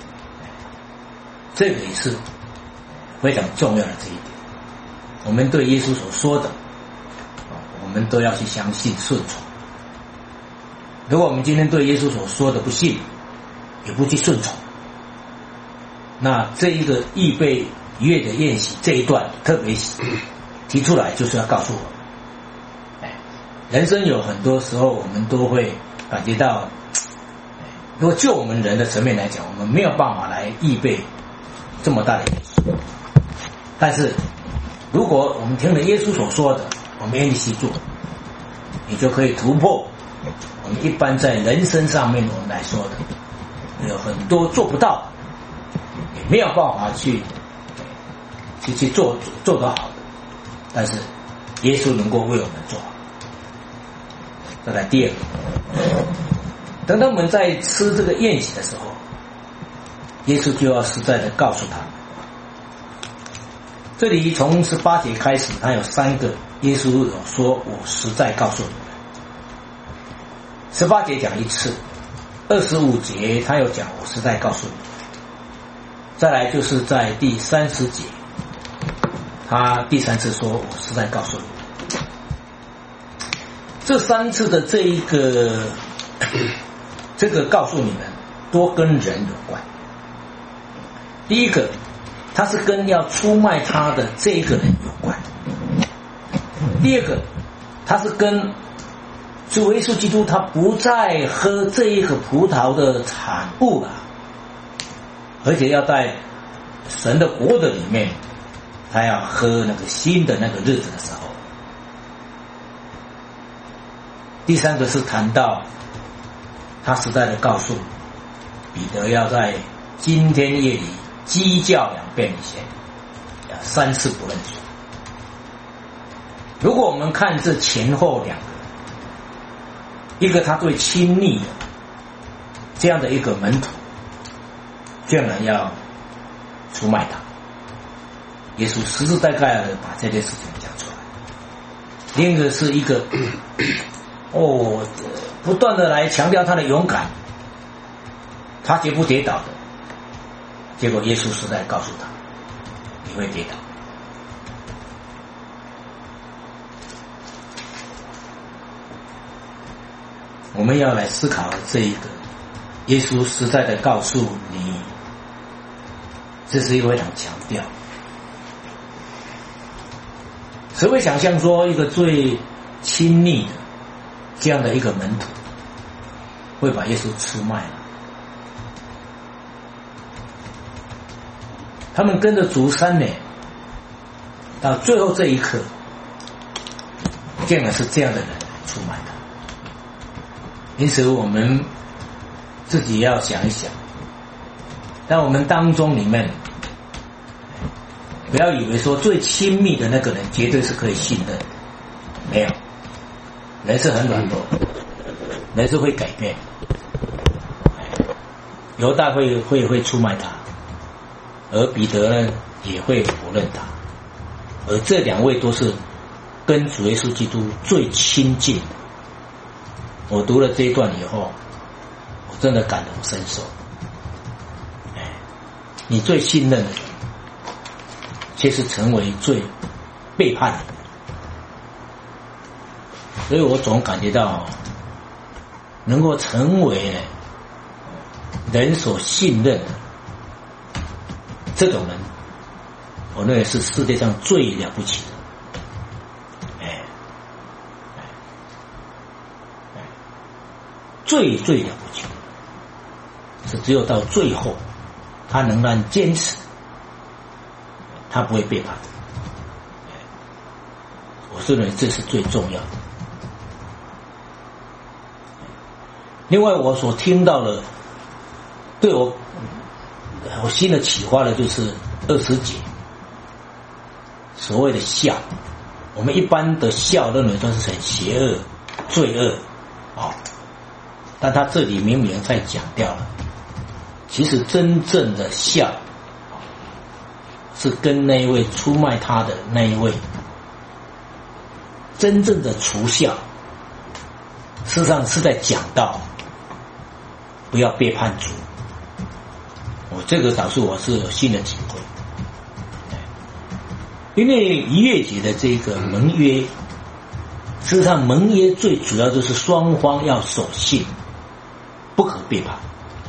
这个也是非常重要的这一点。我们对耶稣所说的，我们都要去相信顺从。如果我们今天对耶稣所说的不信，也不去顺从，那这一个预备逾越的宴席这一段特别提出来，就是要告诉我们，人生有很多时候我们都会感觉到，如果就我们人的层面来讲，我们没有办法来预备这么大的宴席，但是如果我们听了耶稣所说的，我们愿意去做，你就可以突破我们一般在人生上面我们来说的有很多做不到，也没有办法去做得好的，但是耶稣能够为我们做好。再来第二个，等到我们在吃这个宴席的时候，耶稣就要实在的告诉他们，这里从18节开始，他有3个耶稣有说我实在告诉你们。18节讲一次，25节他又讲我实在告诉你们，再来就是在第30节，他第3次说我实在告诉你们。这3次的这个告诉你们都跟人有关。第一个，他是跟要出卖他的这一个人有关。第二个，他是跟主耶稣基督他不再喝这一个葡萄的产物了，而且要在神的国的里面，他要喝那个新的那个日子的时候。第3个是谈到他实在的告诉彼得要在今天夜里鸡叫2遍以前，要3次不认主。如果我们看这前后2个，一个他对亲密的这样的一个门徒，居然要出卖他，耶稣实实在在的把这件事情讲出来。另一个是一个不断的来强调他的勇敢，他绝不跌倒的，结果耶稣实在告诉他你会跌倒。我们要来思考这一个耶稣实在的告诉你，这是一个非常强调。谁会想象说一个最亲密的这样的一个门徒会把耶稣出卖了？他们跟着主3年，到最后这一刻，竟然是这样的人出卖他。因此我们自己要想一想，在我们当中里面，不要以为说最亲密的那个人绝对是可以信任，没有，人是很软弱，人是会改变。犹大会出卖他，而彼得呢也会否认他，而这2位都是跟主耶稣基督最亲近的。我读了这一段以后，我真的感同身受。你最信任的人，却是成为最背叛的人。所以我总感觉到，能够成为人所信任的这种人，我认为是世界上最了不起的。最了不起的是只有到最后他仍然坚持，他不会背叛。我认为这是最重要的。另外我所听到的对我新的启发的就是20节所谓的笑。我们一般的笑认为都是很邪恶罪恶但他这里明明在讲掉了，其实真正的笑是跟那一位出卖他的那一位真正的除笑，事实上是在讲到不要背叛主。我这个导致我是有新的体会，因为逾越节的这个盟约，事实上盟约最主要就是双方要守信，不可背叛。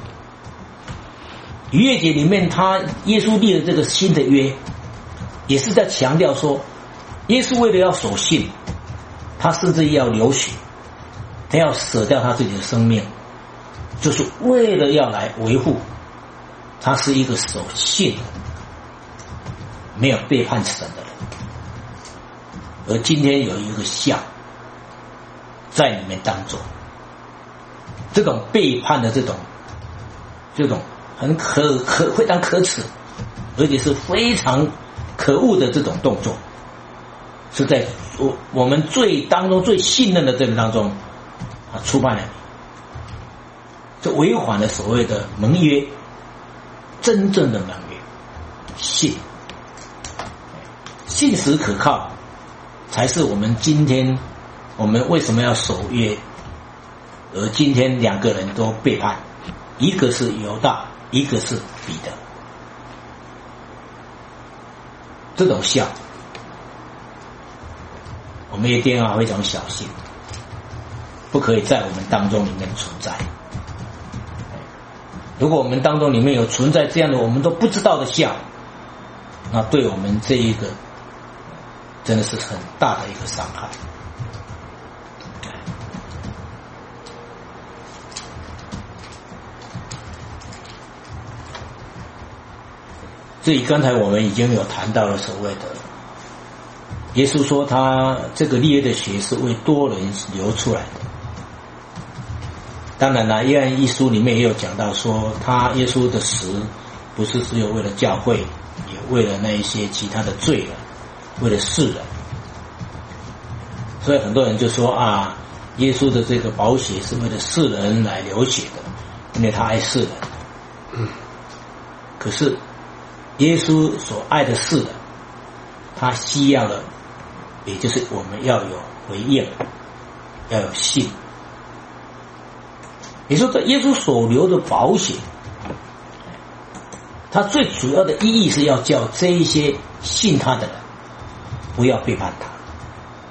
逾越节里面耶稣立了这个新的约，也是在强调说，耶稣为了要守信，他甚至要流血，他要舍掉他自己的生命，就是为了要来维护他是一个守信没有背叛神的人。而今天有一个像在你们当中，这种背叛的这种很非常可耻，而且是非常可恶的这种动作，是在我们当中最信任的这个当中出卖了你，这违反了所谓的盟约，真正的盟约，信实可靠，才是我们今天我们为什么要守约。而今天2个人都背叛，一个是犹大，一个是彼得。这种笑我们一定要非常小心，不可以在我们当中里面存在。如果我们当中里面有存在这样的我们都不知道的笑，那对我们这一个真的是很大的一个伤害。所以刚才我们已经有谈到了所谓的耶稣说他这个立约的血是为多人流出来的。当然了，约翰一书里面也有讲到说，耶稣的死不是只有为了教会，也为了那一些其他的罪人，为了世人。所以很多人就说耶稣的这个宝血是为了世人来流血的，因为他爱世人。可是耶稣所爱的世人，他需要的也就是我们要有回应，要有信。也就是说耶稣所流的宝血，他最主要的意义是要叫这一些信他的人不要背叛他。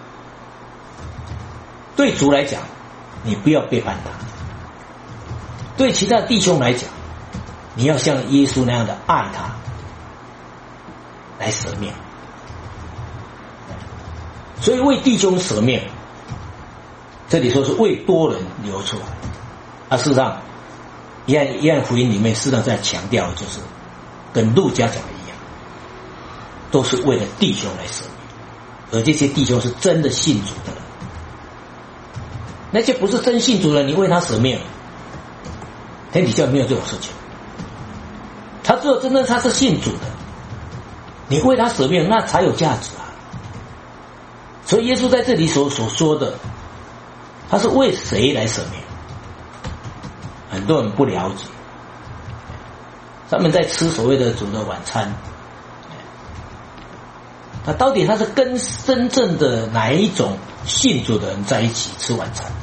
对主来讲，你不要背叛他， 对其他弟兄来讲，你要像耶稣那样的爱他，来舍命。所以为弟兄舍命，这里说是为多人流出来。事实上，约翰福音里面事实上在强调的就是跟路加讲的一样，都是为了弟兄来舍命，而这些弟兄是真的信主的人。那些不是真信主的人，你为他舍命，天底下没有这种事情。他只有真正他是信主的，你为他舍命，那才有价值啊。所以耶稣在这里所说的，他是为谁来舍命？很多人不了解，他们在吃所谓的主的晚餐，他到底他是跟真正的哪一种信主的人在一起吃晚餐的？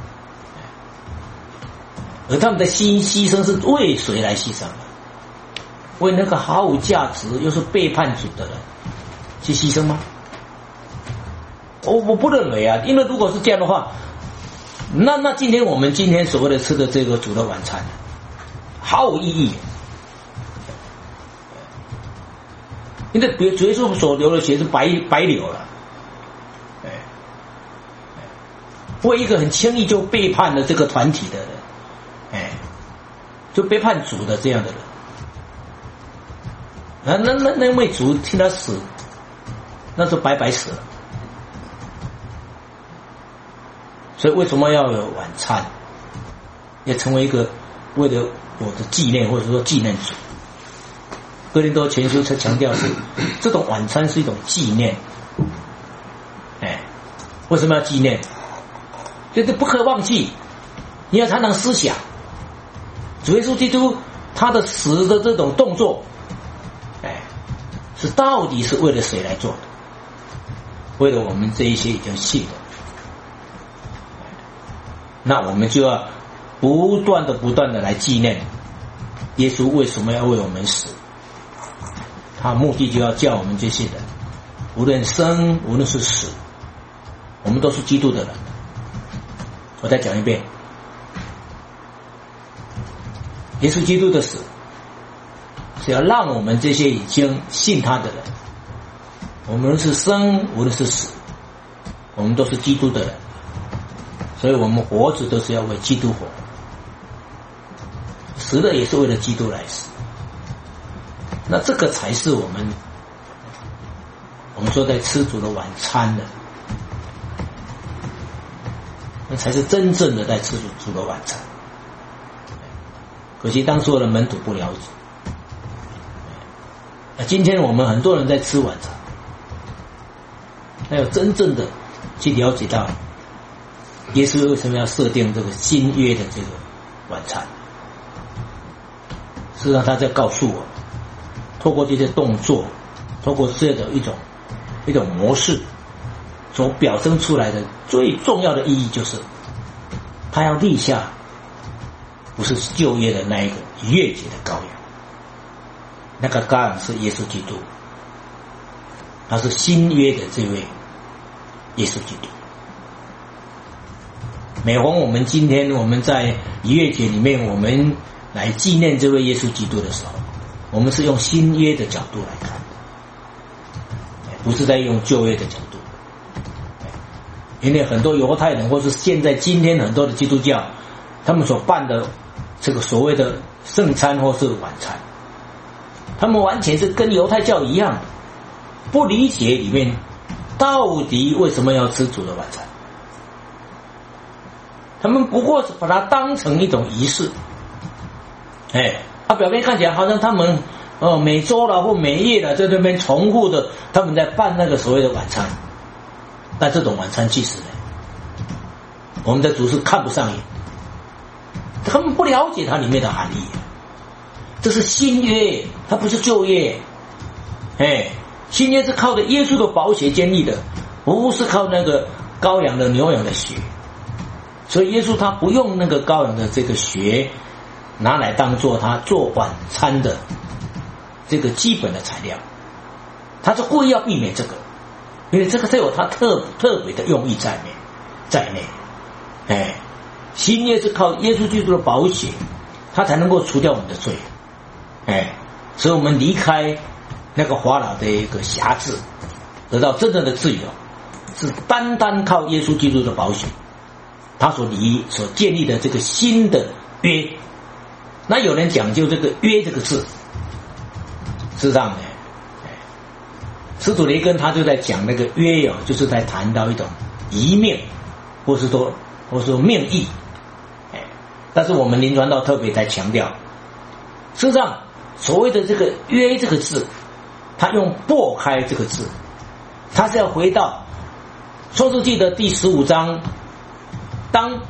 而他们的牺牲是为谁来牺牲的？为那个毫无价值又是背叛主的人去牺牲吗？我不认为啊，因为如果是这样的话，那今天我们所谓的吃的这个主的晚餐毫无意义。因为主耶稣所流的血是白流了，为一个很轻易就背叛了这个团体的人，就背叛主的这样的人，那位主替他死，那是白死了。所以为什么要有晚餐？要成为一个为了我的纪念，或者说纪念主。哥林多前书才强调是这种晚餐是一种纪念。为什么要纪念？就是不可忘记，你要常常思想主耶稣基督他的死的这种动作，是到底是为了谁来做的？为了我们这一些已经信的。那我们就要不断的来纪念耶稣为什么要为我们死，他目的就要叫我们这些人，无论生无论是死，我们都是基督的人。我再讲一遍，耶稣基督的死是要让我们这些已经信他的人，我们是生无论是死，我们都是基督的人。所以我们活着都是要为基督活，死了也是为了基督来死。那这个才是我们说在吃主的晚餐的，那才是真正的在吃主的晚餐。可惜当时的门徒不了解。那今天我们很多人在吃晚餐，那要真正的去了解到耶稣为什么要设定这个新约的这个晚餐？事实上他在告诉我，透过这些动作，透过这样的一种模式所表征出来的最重要的意义，就是他要立下不是旧约的那一个逾越节的羔羊，那个羔羊是耶稣基督，他是新约的这位耶稣基督。每逢我们今天我们在逾越节里面，我们来纪念这位耶稣基督的时候，我们是用新约的角度来看的，不是在用旧约的角度。因为很多犹太人或是现在今天很多的基督教，他们所办的这个所谓的圣餐或是晚餐，他们完全是跟犹太教一样，不理解里面到底为什么要吃主的晚餐。他们不过是把它当成一种仪式，表面看起来好像他们每周了或每月了在这边重复的他们在办那个所谓的晚餐，但这种晚餐其实呢，我们的主是看不上眼，他们不了解它里面的含义。这是新约，它不是旧约。新约是靠着耶稣的宝血建立的，不是靠那个羔羊的牛羊的血。所以耶稣他不用那个羔羊的这个血拿来当做他做晚餐的这个基本的材料，他是故意要避免这个，因为这个都有他特别的用意在内。新约是靠耶稣基督的宝血他才能够除掉我们的罪。所以我们离开那个法老的一个辖制，得到真正的自由，是单单靠耶稣基督的宝血，他所建立的这个新的约。那有人讲究这个约这个字，是这样的。施主雷根他就在讲那个约就是在谈到一种遗命，或是说命意。但是我们灵传道特别在强调，事实上所谓的这个约这个字，他用擘开这个字，他是要回到创世纪的第15章，当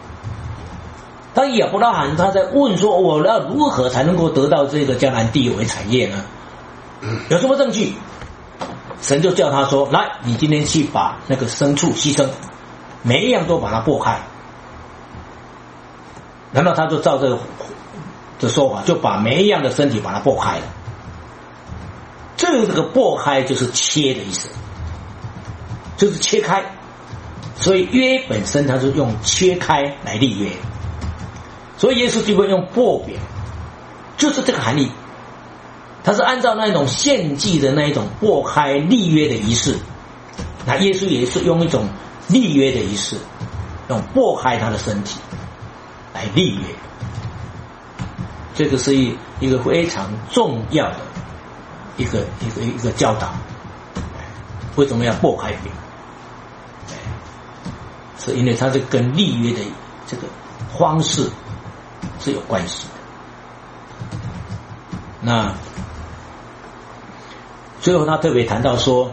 亚伯拉罕他在问说，我要如何才能够得到这个迦南地为产业呢？有什么证据？神就叫他说，来，你今天去把那个牲畜牺牲，每一样都把它擘开。然后他就照这个的说法，就把每一样的身体把它擘开了。这个擘开就是切的意思，就是切开。所以约本身它是用切开来立约，所以耶稣就会用擘饼，就是这个含义。他是按照那种献祭的那一种擘开立约的仪式，那耶稣也是用一种立约的仪式，用擘开他的身体来立约。这个是一个非常重要的一个教导。为什么要擘开饼？是因为它是跟立约的这个方式是有关系的。那最后他特别谈到说，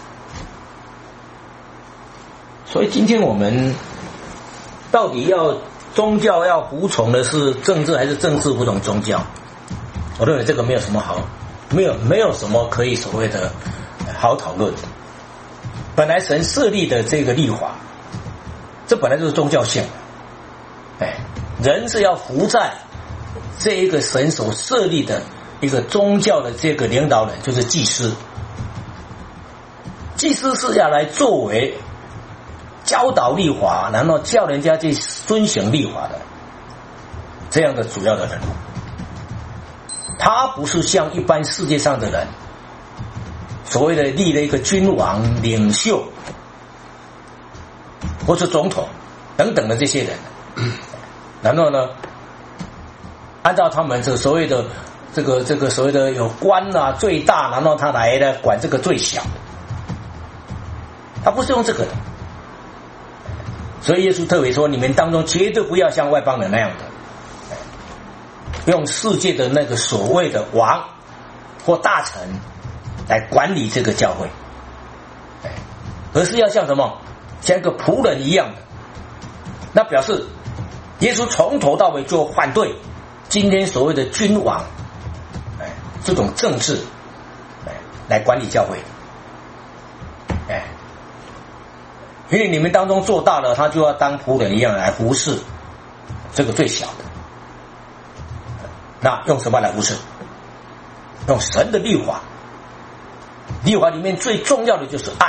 所以今天我们到底要宗教要服从的是政治还是政治服从宗教？我认为这个没有什么好，没有什么可以所谓的好讨论。本来神设立的这个律法，这本来就是宗教性的，人是要服在这一个神所设立的一个宗教的这个领导人，就是祭司。祭司是要来作为教导律法，然后叫人家去遵行律法的这样的主要的人物。他不是像一般世界上的人所谓的立了一个君王、领袖或是总统等等的这些人，然后呢，按照他们这所谓的这个所谓的有官啊最大，然后他来呢管这个最小，他不是用这个的。所以耶稣特别说，你们当中绝对不要像外邦人那样的用世界的那个所谓的王或大臣来管理这个教会，而是要像什么，像一个仆人一样的。那表示耶稣从头到尾就反对今天所谓的君王这种政治来管理教会。因为你们当中做大了，他就要当仆人一样来服侍这个最小的。那用什么来服侍？用神的律法。律法里面最重要的就是爱。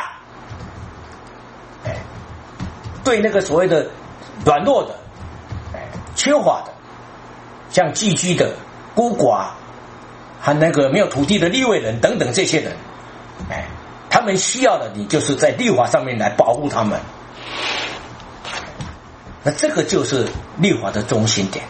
对那个所谓的软弱的、缺乏的，像寄居的、孤寡和那个没有土地的利未人等等这些人，他们需要的你就是在律法上面来保护他们。那这个就是律法的中心点。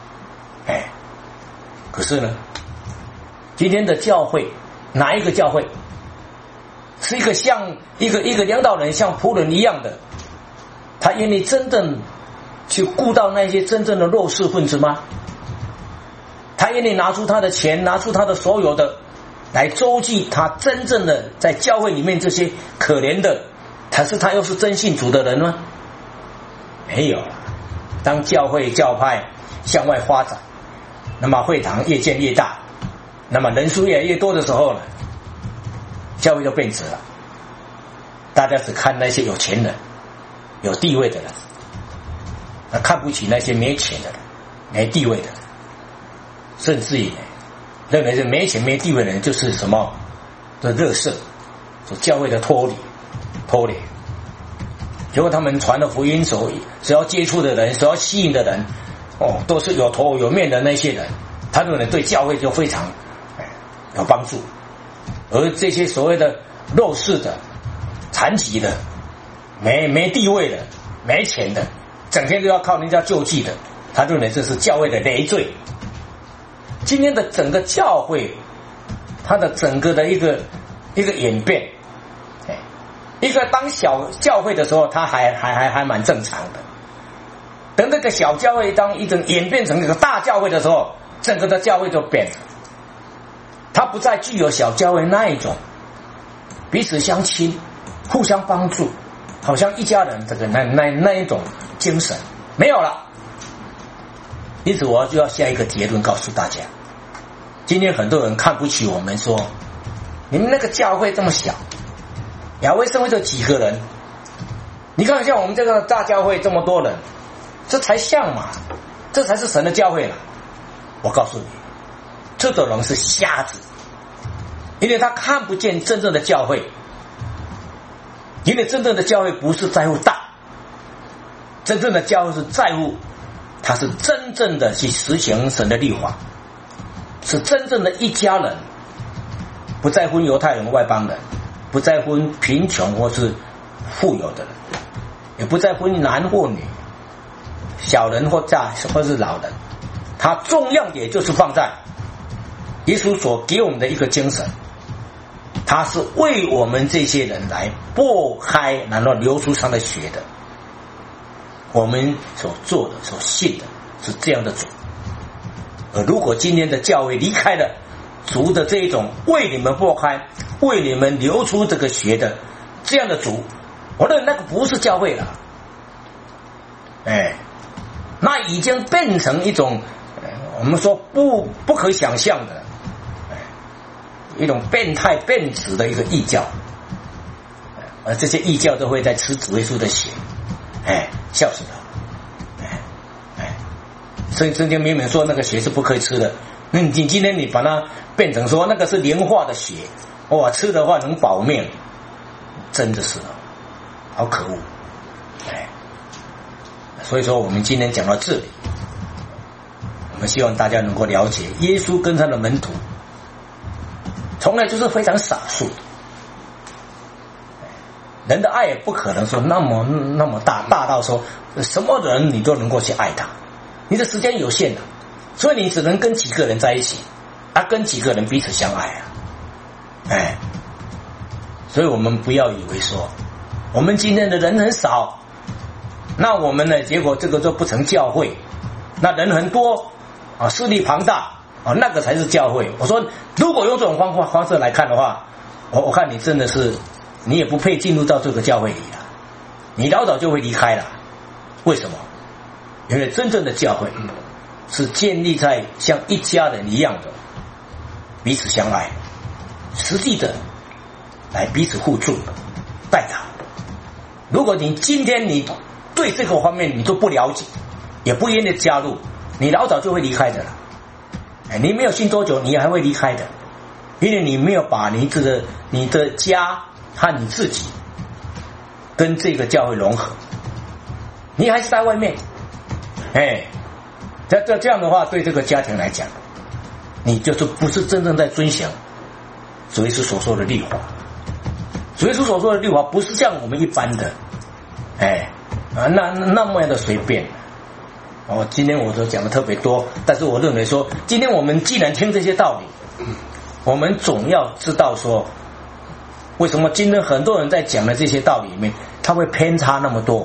可是呢，今天的教会，哪一个教会是一个像一个领导人像仆人一样的，他愿意真正去顾到那些真正的弱势分子吗？他愿意拿出他的钱，拿出他的所有的来周济他真正的在教会里面这些可怜的，可是他又是真信主的人吗？没有。当教会教派向外发展，那么会堂越建越大，那么人数越来越多的时候呢，教会就变质了。大家只看那些有钱人、有地位的人，看不起那些没钱的人、没地位的人，甚至于认为是没钱没地位的人就是什么的垃圾，所教会的脱离。结果他们传的福音所要接触的人，所要吸引的人， 都是有头有面的那些人，他认为对教会就非常有帮助。而这些所谓的弱势的、残疾的、没地位的、没钱的，整天都要靠人家救济的，他认为这是教会的累赘。今天的整个教会，它的整个的一个演变，一个当小教会的时候，它还蛮正常的。等这个小教会当一种演变成一个大教会的时候，整个的教会就变了。它不再具有小教会那一种彼此相亲、互相帮助，好像一家人这个那一种精神没有了。因此我就要下一个结论告诉大家，今天很多人看不起我们，说你们那个教会这么小，亚威圣会就几个人，你看像我们这个大教会这么多人，这才像嘛，这才是神的教会了。我告诉你，这种人是瞎子，因为他看不见真正的教会，因为真正的教会不是在乎大，真正的教会是在乎他是真正的去实行神的律法，是真正的一家人，不再分犹太人外邦人，不再分贫穷或是富有的人，也不再分男或女，小人或是老人。他重要点就是放在耶稣所给我们的一个精神，他是为我们这些人来擘开然后流出上的血的。我们所做的所信的是这样的主。而如果今天的教会离开了主的这一种为你们擘开、为你们流出这个血的这样的主，我认为那个不是教会了。那已经变成一种我们说不可想象的一种变态变质的一个异教，而这些异教都会在吃主耶稣的血，笑死了。圣经明明说那个血是不可以吃的，你今天你把它变成说那个是灵化的血，哇，吃的话能保命，真的是好可恶。所以说我们今天讲到这里，我们希望大家能够了解，耶稣跟他的门徒从来就是非常少数的，人的爱也不可能说那么大到说什么人你都能够去爱他，你的时间有限的，所以你只能跟几个人在一起，跟几个人彼此相爱所以我们不要以为说我们今天的人很少，那我们呢结果这个就不成教会，那人很多势力庞大那个才是教会。我说如果用这种方式来看的话，我看你真的是你也不配进入到这个教会里了，你老早就会离开了。为什么？因为真正的教会是建立在像一家人一样的彼此相爱，实际的来彼此互助带他。如果你今天你对这个方面你都不了解，也不愿意加入，你老早就会离开的了。你没有信多久你还会离开的，因为你没有把你的家和你自己跟这个教会融合，你还是在外面。这样的话对这个家庭来讲，你就是不是真正在遵循主耶稣所说的律法。主耶稣所说的律法不是像我们一般的那么样的随便。今天我都讲的特别多，但是我认为说今天我们既然听这些道理，我们总要知道说为什么今天很多人在讲的这些道理里面他会偏差那么多。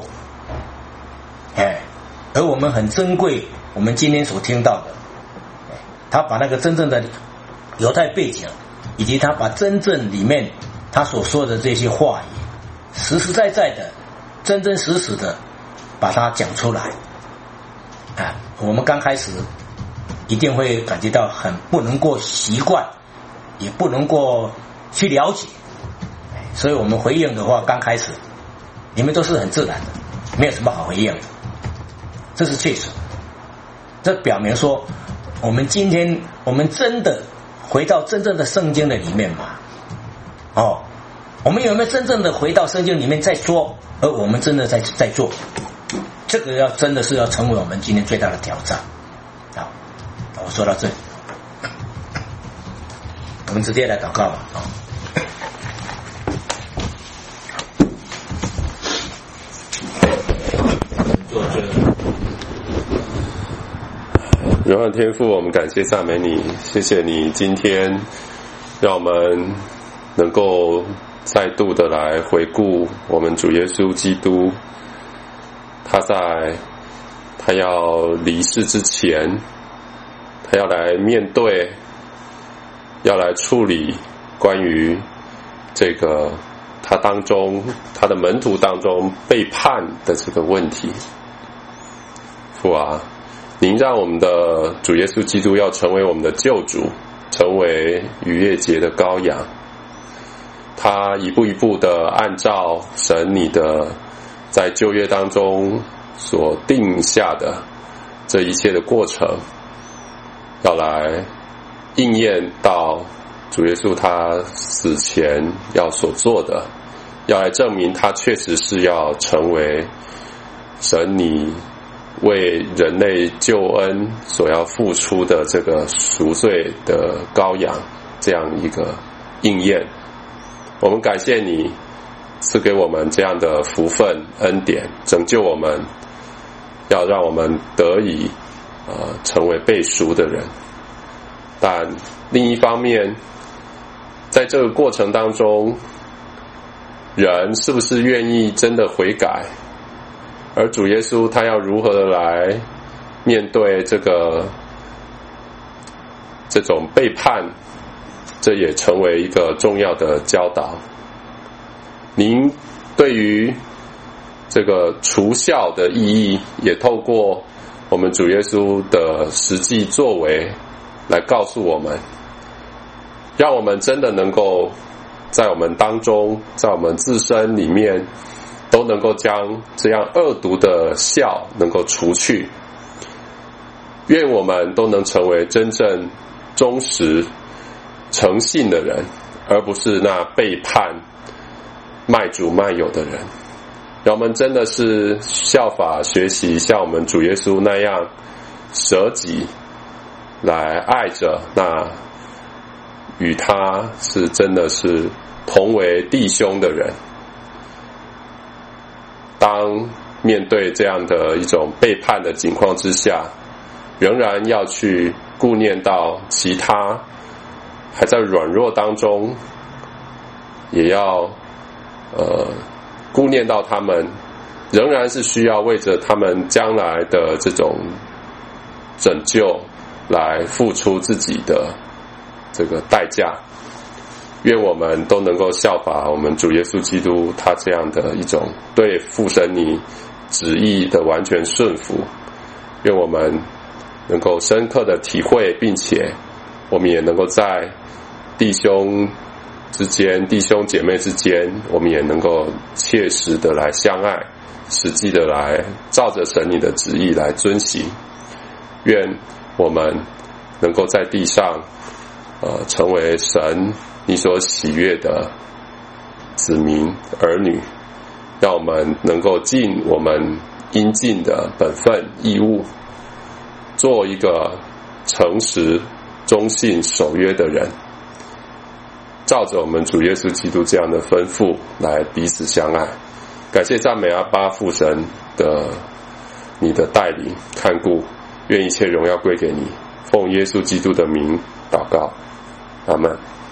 而我们很珍贵我们今天所听到的，他把那个真正的犹太背景以及他把真正里面他所说的这些话语实实在在的真真实实的把它讲出来。我们刚开始一定会感觉到很不能够习惯，也不能够去了解，所以我们回应的话刚开始你们都是很自然的，没有什么好回应的，这是确实。这表明说我们今天我们真的回到真正的圣经的里面嘛？我们有没有真正的回到圣经里面再说，而我们真的在做？ 这个真的是要成为我们今天最大的挑战。好，我说到这里，我们直接来祷告吧。 荣耀天父，我们感谢赞美你，谢谢你今天让我们能够再度的来回顾我们主耶稣基督，他要离世之前，他要来面对，要来处理关于这个他的门徒当中背叛的这个问题。父啊，您让我们的主耶稣基督要成为我们的救主，成为逾越节的羔羊，他一步一步的按照神你的在旧约当中所定下的这一切的过程，要来应验到主耶稣他死前要所做的，要来证明他确实是要成为神你为人类救恩所要付出的这个赎罪的羔羊，这样一个应验。我们感谢你赐给我们这样的福分恩典，拯救我们，要让我们得以成为被赎的人。但另一方面，在这个过程当中，人是不是愿意真的悔改？而主耶稣他要如何的来面对这种背叛，这也成为一个重要的教导。您对于这个除孝的意义，也透过我们主耶稣的实际作为来告诉我们，让我们真的能够在我们当中，在我们自身里面都能够将这样恶毒的孝能够除去。愿我们都能成为真正忠实诚信的人，而不是那背叛卖主卖友的人。让我们真的是效法学习像我们主耶稣那样舍己来爱着那与他是真的是同为弟兄的人。当面对这样的一种背叛的情况之下，仍然要去顾念到其他还在软弱当中，也要顾念到他们仍然是需要为着他们将来的这种拯救来付出自己的这个代价。愿我们都能够效法我们主耶稣基督他这样的一种对父神你旨意的完全顺服。愿我们能够深刻的体会，并且我们也能够在弟兄之间、弟兄姐妹之间，我们也能够切实的来相爱，实际的来照着神你的旨意来遵行。愿我们能够在地上成为神你所喜悦的子民儿女，让我们能够尽我们应尽的本分义务，做一个诚实忠信守约的人，照着我们主耶稣基督这样的吩咐来彼此相爱。感谢赞美阿爸父神的你的带领看顾，愿一切荣耀归给你，奉耶稣基督的名祷告，阿们。